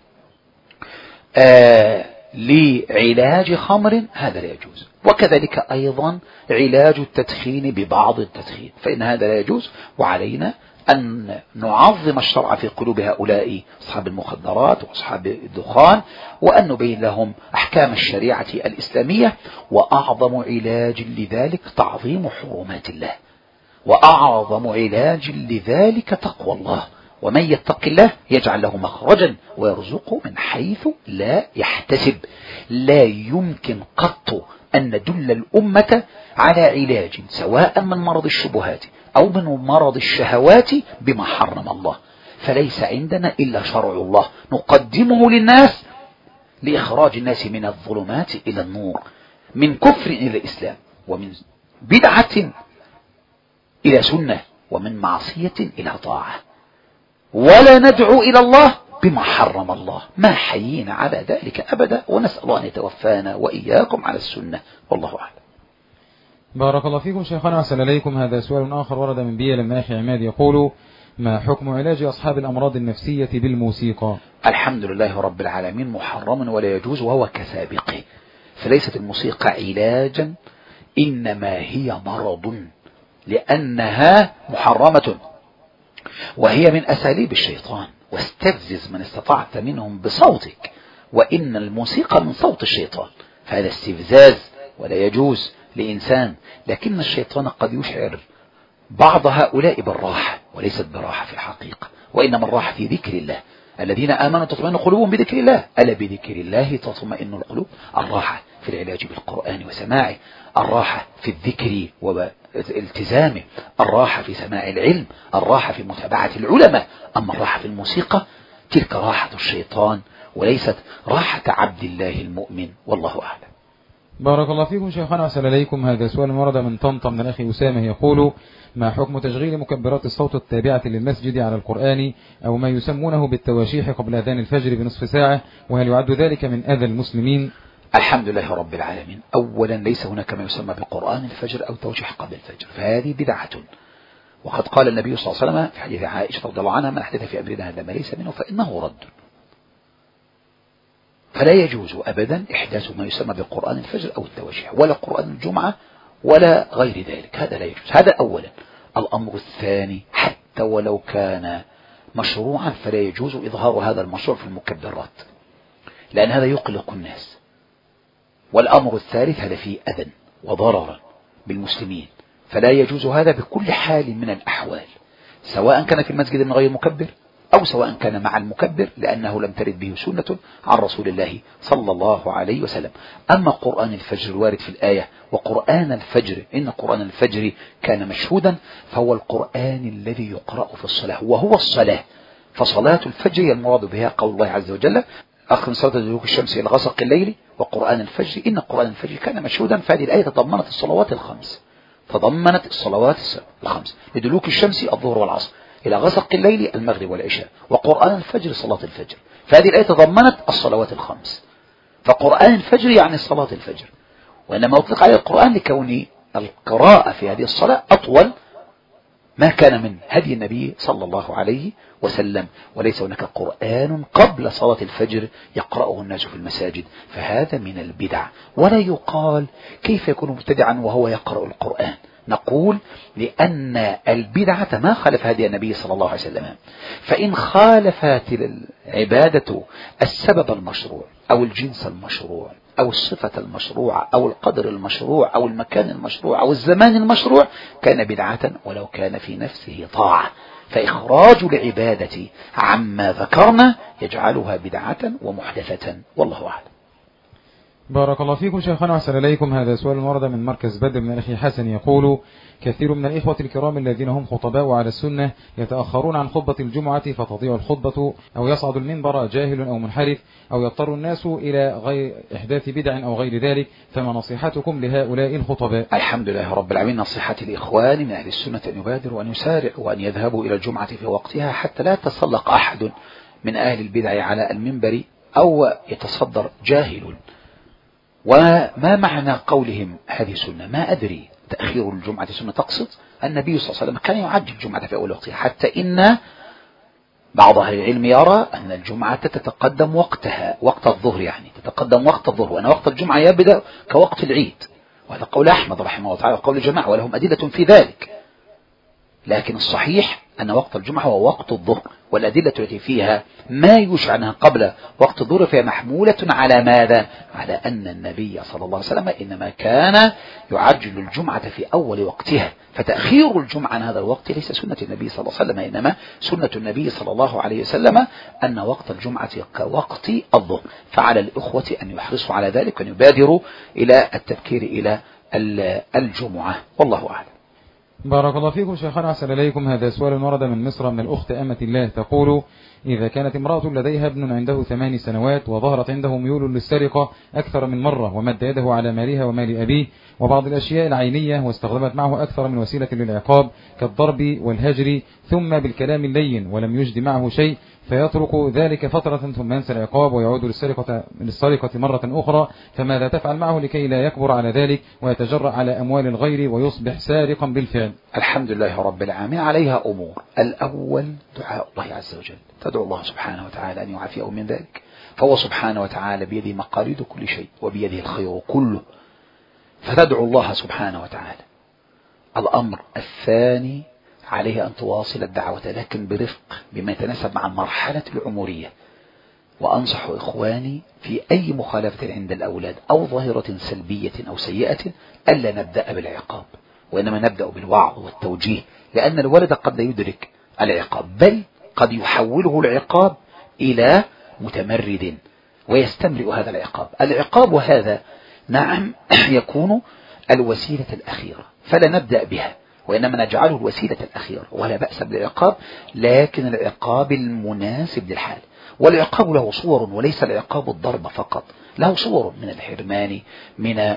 Speaker 2: لعلاج خمر هذا لا يجوز، وكذلك أيضا علاج التدخين ببعض التدخين، فإن هذا لا يجوز. وعلينا أن نعظم الشرع في قلوب هؤلاء أصحاب المخدرات وأصحاب الدخان، وأن نبين لهم أحكام الشريعة الإسلامية. وأعظم علاج لذلك تعظيم حرمات الله، وأعظم علاج لذلك تقوى الله. ومن يتق الله يجعل له مخرجا ويرزقه من حيث لا يحتسب. لا يمكن قط أن ندل الأمة على علاج سواء من مرض الشبهات أو من مرض الشهوات بما حرم الله، فليس عندنا إلا شرع الله نقدمه للناس لإخراج الناس من الظلمات إلى النور، من كفر إلى الإسلام، ومن بدعة إلى سنة، ومن معصية إلى طاعة. ولا ندعو إلى الله بما حرم الله، ما حيينا على ذلك أبدا، ونسأل الله أن يتوفانا وإياكم على السنة، والله أعلم.
Speaker 1: بارك الله فيكم شيخنا، أحسن إليكم. هذا سؤال آخر ورد من بيل الماحي عماد يقول: ما حكم علاج أصحاب الأمراض النفسية بالموسيقى؟
Speaker 2: الحمد لله رب العالمين، محرم ولا يجوز، وهو كسابقه. فليست الموسيقى علاجا، إنما هي مرض، لأنها محرمة، وهي من أساليب الشيطان. واستفزز من استطعت منهم بصوتك، وإن الموسيقى من صوت الشيطان، فهذا استفزاز ولا يجوز لإنسان. لكن الشيطان قد يشعر بعض هؤلاء بالراحة، وليست براحة في الحقيقة، وإنما الراحة في ذكر الله. الذين آمنوا تطمئن قلوبهم بذكر الله، ألا بذكر الله تطمئن القلوب. الراحة في العلاج بالقرآن وسماعه، الراحة في الذكر والالتزام، الراحة في سماع العلم، الراحة في متابعة العلماء. أما الراحة في الموسيقى تلك راحة الشيطان، وليست راحة عبد الله المؤمن، والله أعلم.
Speaker 1: بارك الله فيكم شيخنا، أحسن إليكم. هذا سؤال ورد من طنطا من الأخ أسامة يقول: ما حكم تشغيل مكبرات الصوت التابعة للمسجد على القرآن أو ما يسمونه بالتواشيح قبل أذان الفجر بنصف ساعة، وهل يعد ذلك من أذى المسلمين؟
Speaker 2: الحمد لله رب العالمين. أولا ليس هناك ما يسمى بقرآن الفجر أو توشيح قبل الفجر، فهذه بدعة. وقد قال النبي صلى الله عليه وسلم في حديث عائشة رضي الله عنها: من أحدث في أمرنا هذا ما ليس منه فإنه رد. فلا يجوز أبدا إحداث ما يسمى بقرآن الفجر أو التواشيح، ولا قرآن الجمعة ولا غير ذلك، هذا لا يجوز. هذا أولا. الأمر الثاني: حتى ولو كان مشروعا فلا يجوز إظهار هذا المشروع في المكبرات، لأن هذا يقلق الناس. والأمر الثالث: هذا فيه أذى وضررا بالمسلمين، فلا يجوز هذا بكل حال من الأحوال، سواء كان في المسجد من غير مكبر أو سواء كان مع المكبر، لأنه لم ترد به سنة عن رسول الله صلى الله عليه وسلم. أما قرآن الفجر الوارد في الآية: وقرآن الفجر إن قرآن الفجر كان مشهودا، فهو القرآن الذي يقرأ في الصلاة، وهو الصلاة. فصلاة الفجر هي المراد بها قول الله عز وجل: أقم صلاة دلوك الشمس إلى غسق الليل وقرآن الفجر إن قرآن الفجر كان مشهودا. فهذه الآية تضمنت الصلوات الخمس، لدلوك الشمس الظهر والعصر، إلى غسق الليل المغرب والعشاء، وقرآن الفجر صلاة الفجر. فهذه الآية تضمنت الصلوات الخمس، فقرآن الفجر يعني صلاة الفجر. وإنما أطلق عليه القرآن لكون القراءة في هذه الصلاة أطول ما كان من هدي النبي صلى الله عليه وسلم، وليس هناك قرآن قبل صلاة الفجر يقرأه الناس في المساجد، فهذا من البدع. ولا يقال كيف يكون مبتدعا وهو يقرأ القرآن، نقول لأن البدعة ما خالف هدي النبي صلى الله عليه وسلم. فإن خالفت العبادة السبب المشروع أو الجنس المشروع أو الصفة المشروعة أو القدر المشروع أو المكان المشروع أو الزمان المشروع، كان بدعة ولو كان في نفسه طاعة. فإخراج العبادة عما ذكرنا يجعلها بدعة ومحدثة، والله أعلم.
Speaker 1: بارك الله فيكم شيخنا، أحسن إليكم. هذا سؤال ورد من مركز بدر من الأخ حسن يقول: كثير من الإخوة الكرام الذين هم خطباء على السنة يتأخرون عن خطبة الجمعة فتضيع الخطبة، أو يصعد المنبر جاهل أو منحرف، أو يضطر الناس إلى غير إحداث بدع أو غير ذلك، فما نصيحتكم لهؤلاء الخطباء؟
Speaker 2: الحمد لله رب العالمين. نصيحتي لإخواني من أهل السنة أن يبادروا وأن يسارعوا وأن يذهبوا إلى الجمعة في وقتها، حتى لا يتسلق أحد من أهل البدع على المنبر أو يتصدر جاهل. وما معنى قولهم هذه سنة؟ ما أدري. تأخير الجمعة سنة تقصد النبي صلى الله عليه وسلم كان يعجل الجمعة في أول وقتها، حتى إن بعض أهل العلم يرى أن الجمعة تتقدم وقتها، وقت الظهر يعني تتقدم وقت الظهر، وأن وقت الجمعة يبدأ كوقت العيد. وهذا قول أحمد رحمه الله تعالى وقول الجماعة ولهم أدلة في ذلك. لكن الصحيح أن وقت الجمعة هو وقت الظهر، والأدلة التي فيها ما يشعنها قبل وقت الظهر فهي محمولة على ماذا؟ على أن النبي صلى الله عليه وسلم إنما كان يعجل الجمعة في أول وقتها، فتأخير الجمعة عن هذا الوقت ليس سنة النبي صلى الله عليه وسلم، إنما سنة النبي صلى الله عليه وسلم أن وقت الجمعة كوقت الظهر. فعلى الإخوة أن يحرصوا على ذلك وأن يبادروا إلى التبكير إلى الجمعة، والله أعلم.
Speaker 1: بارك الله فيكم شيخنا، أحسن إليكم. هذا سؤال ورد من مصر من الأخت أمة الله، تقول: إذا كانت امرأة لديها ابن عنده 8 سنوات وظهرت عنده ميول للسرقة أكثر من مرة، ومد يده على مالها ومال أبيه وبعض الأشياء العينية، واستخدمت معه أكثر من وسيلة للعقاب كالضرب والهجر ثم بالكلام اللين، ولم يجد معه شيء، فيترك ذلك فترة ثم ينسى العقاب ويعود للسرقة مرة أخرى، فماذا تفعل معه لكي لا يكبر على ذلك ويتجرأ على أموال الغير ويصبح سارقا بالفعل؟
Speaker 2: الحمد لله رب العالمين. عليها أمور. الأول دعاء الله عز وجل، تدعو الله سبحانه وتعالى أن يعافيه من ذلك، فهو سبحانه وتعالى بيده مقاليد كل شيء وبيده الخير كله، فتدعو الله سبحانه وتعالى. الأمر الثاني عليه أن تواصل الدعوة لكن برفق بما يتناسب مع المرحلة العمرية. وأنصح إخواني في أي مخالفة عند الأولاد أو ظاهرة سلبية أو سيئة ألا نبدأ بالعقاب، وإنما نبدأ بالوعظ والتوجيه، لأن الولد قد لا يدرك العقاب، بل قد يحوله العقاب إلى متمرد ويستمرئ هذا العقاب. العقاب هذا نعم يكون الوسيلة الأخيرة، فلا نبدأ بها وإنما نجعله الوسيلة الأخيرة، ولا بأس بالعقاب، لكن العقاب المناسب للحال. والعقاب له صور، وليس العقاب الضرب فقط، له صور من الحرمان، من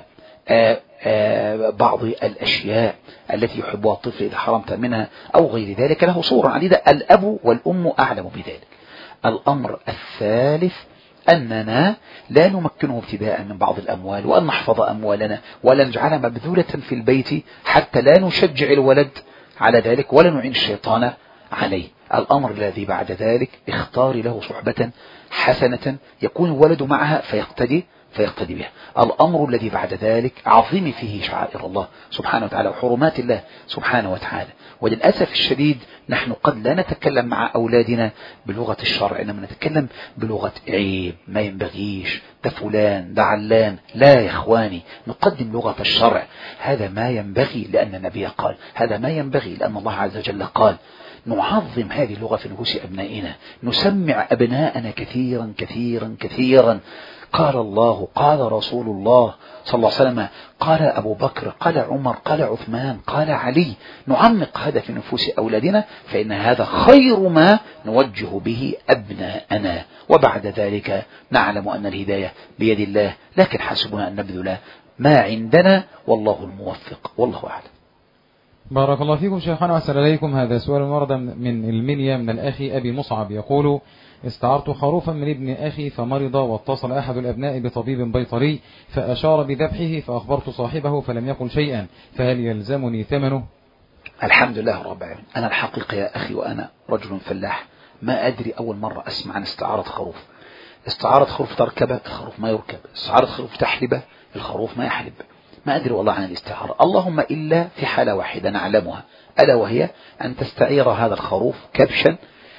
Speaker 2: بعض الأشياء التي يحبها الطفل إذا حرمت منها أو غير ذلك، له صور عديدة. الأب والأم أعلم بذلك. الأمر الثالث أننا لا نمكنه ابتداء من بعض الأموال، وأن نحفظ أموالنا ولا نجعلها مبذولة في البيت حتى لا نشجع الولد على ذلك ولا نعين الشيطان عليه. الأمر الذي بعد ذلك اختار له صحبة حسنة يكون الولد معها فيقتدي بها. الأمر الذي بعد ذلك عظيم فيه شعائر الله سبحانه وتعالى وحرمات الله سبحانه وتعالى. وللأسف الشديد نحن قد لا نتكلم مع أولادنا بلغة الشرع، إنما نتكلم بلغة عيب، ما ينبغيش، ده فلان، ده علان. لا يا إخواني، نقدم لغة الشرع. هذا ما ينبغي لأن النبي قال، هذا ما ينبغي لأن الله عز وجل قال. نعظم هذه اللغة في نفوس أبنائنا، نسمع أبناءنا كثيرا كثيرا كثيرا. قال الله، قال رسول الله صلى الله عليه وسلم، قال أبو بكر، قال عمر، قال عثمان، قال علي. نعمق هذا في نفوس أولادنا، فإن هذا خير ما نوجه به أبناءنا. وبعد ذلك نعلم أن الهداية بيد الله، لكن حسبنا أن نبذل ما عندنا، والله الموفق، والله أعلم.
Speaker 1: بارك الله فيكم شيخنا، وأحسن إليكم. هذا سؤال ورد من المنيا من الأخ أبي مصعب، يقول: استعرت خروفا من ابن أخي فمرض، واتصل أحد الأبناء بطبيب بيطري فأشار بذبحه، فأخبرت صاحبه فلم يقل شيئا، فهل يلزمني ثمنه؟
Speaker 2: الحمد لله رب العالمين. أنا الحقيقة يا أخي وأنا رجل فلاح، ما أدري، أول مرة أسمع عن استعارة خروف. استعارة خروف تركبه، الخروف ما يركب. استعارة خروف تحلبه، الخروف ما يحلب. ما أدري والله عن الاستعارة، اللهم إلا في حالة واحدة نعلمها، ألا وهي أن تستعير هذا الخروف كبشا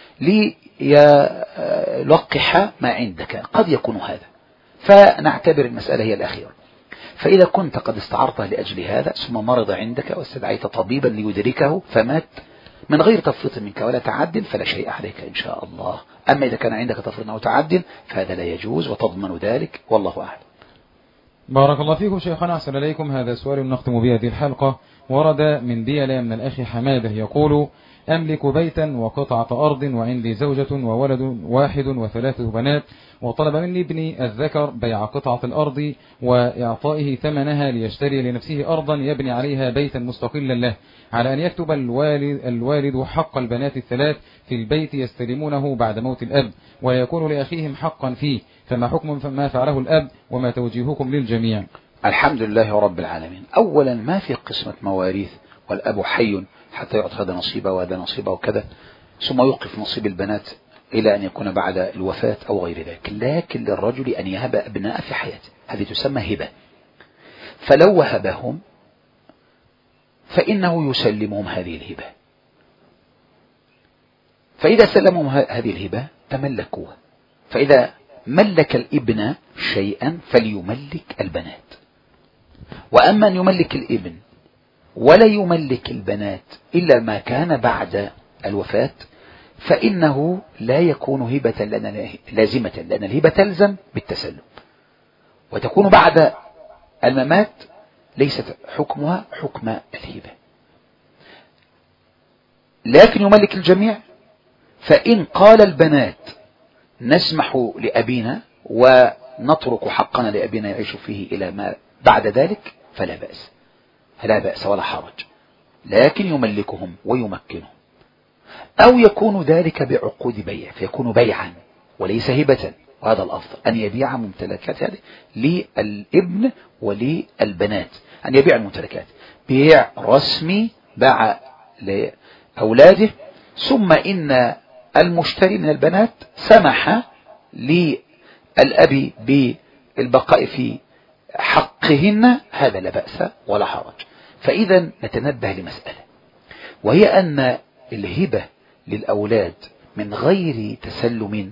Speaker 2: ليلقح ما عندك، قد يكون هذا، فنعتبر المسألة هي الأخيرة. فإذا كنت قد استعرته لأجل هذا ثم مرض عندك واستدعيت طبيبا ليدركه فمات من غير تفريط منك ولا تعد، فلا شيء عليك إن شاء الله. أما إذا كان عندك تفريط أو تعد فهذا لا يجوز وتضمن ذلك، والله أعلم.
Speaker 1: بارك الله فيكم شيخنا، أحسن إليكم. هذا سؤال نختم بهذه الحلقة، ورد من ديلة من الأخ حمادة يقول: أملك بيتا وقطعة أرض وعندي زوجة وولد واحد و3 بنات، وطلب مني ابني الذكر بيع قطعة الأرض وإعطائه ثمنها ليشتري لنفسه أرضا يبني عليها بيتا مستقلا له، على أن يكتب الوالد حق البنات الثلاث في البيت يستلمونه بعد موت الأب، ويكون لأخيهم حقا فيه، فما حكم ما فعله الأب وما توجيهكم للجميع؟
Speaker 2: الحمد لله رب العالمين. أولا ما في قسمة مواريث والأب حي حتى يعطي هذا نصيبه وهذا نصيبه وكذا، ثم يوقف نصيب البنات إلى أن يكون بعد الوفاة أو غير ذلك. لكن للرجل أن يهب أبناء في حياته، هذه تسمى هبة. فلو وهبهم فإنه يسلمهم هذه الهبة، فإذا سلمهم هذه الهبة تملكوها. فإذا ملك الابن شيئا فليملك البنات. وأما أن يملك الابن ولا يملك البنات إلا ما كان بعد الوفاة فإنه لا يكون هبة لازمة، لأن الهبة تلزم بالتسلم، وتكون بعد الممات ليست حكمها حكم الهبة. لكن يملك الجميع. فإن قال البنات نسمح لأبينا ونترك حقنا لأبينا يعيش فيه إلى ما بعد ذلك فلا بأس، لا بأس ولا حرج، لكن يملكهم ويمكنهم. أو يكون ذلك بعقود بيع، فيكون بيعا وليس هبة، وهذا الأفضل أن يبيع ممتلكات هذه للابن وللبنات، أن يبيع الممتلكات بيع رسمي باع لأولاده، ثم إن المشتري من البنات سمح للأب بالبقاء في حقهن، هذا لا بأس ولا حرج. فإذا نتنبه لمسألة، وهي أن الهبة للأولاد من غير تسلم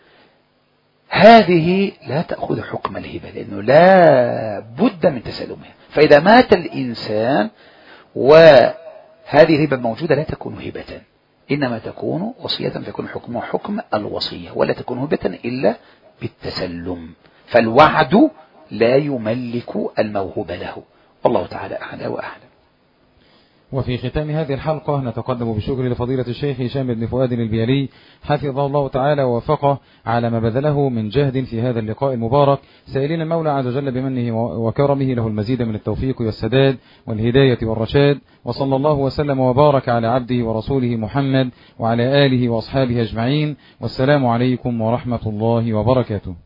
Speaker 2: هذه لا تأخذ حكم الهبة، لأنه لا بد من تسلمها. فإذا مات الإنسان وهذه الهبة موجودة لا تكون هبة، إنما تكون وصية، فيكون حكمها حكم الوصية، ولا تكون هبة إلا بالتسلم. فالوعد لا يملك الموهوب له، والله تعالى أعلى وأعلم.
Speaker 1: وفي ختام هذه الحلقة نتقدم بشكر لفضيلة الشيخ هشام بن فؤاد البيلي حفظه الله تعالى ووفقه على ما بذله من جهد في هذا اللقاء المبارك، سائلين المولى عز وجل بمنه وكرمه له المزيد من التوفيق والسداد والهداية والرشاد، وصلى الله وسلم وبارك على عبده ورسوله محمد وعلى آله وأصحابه أجمعين، والسلام عليكم ورحمة الله وبركاته.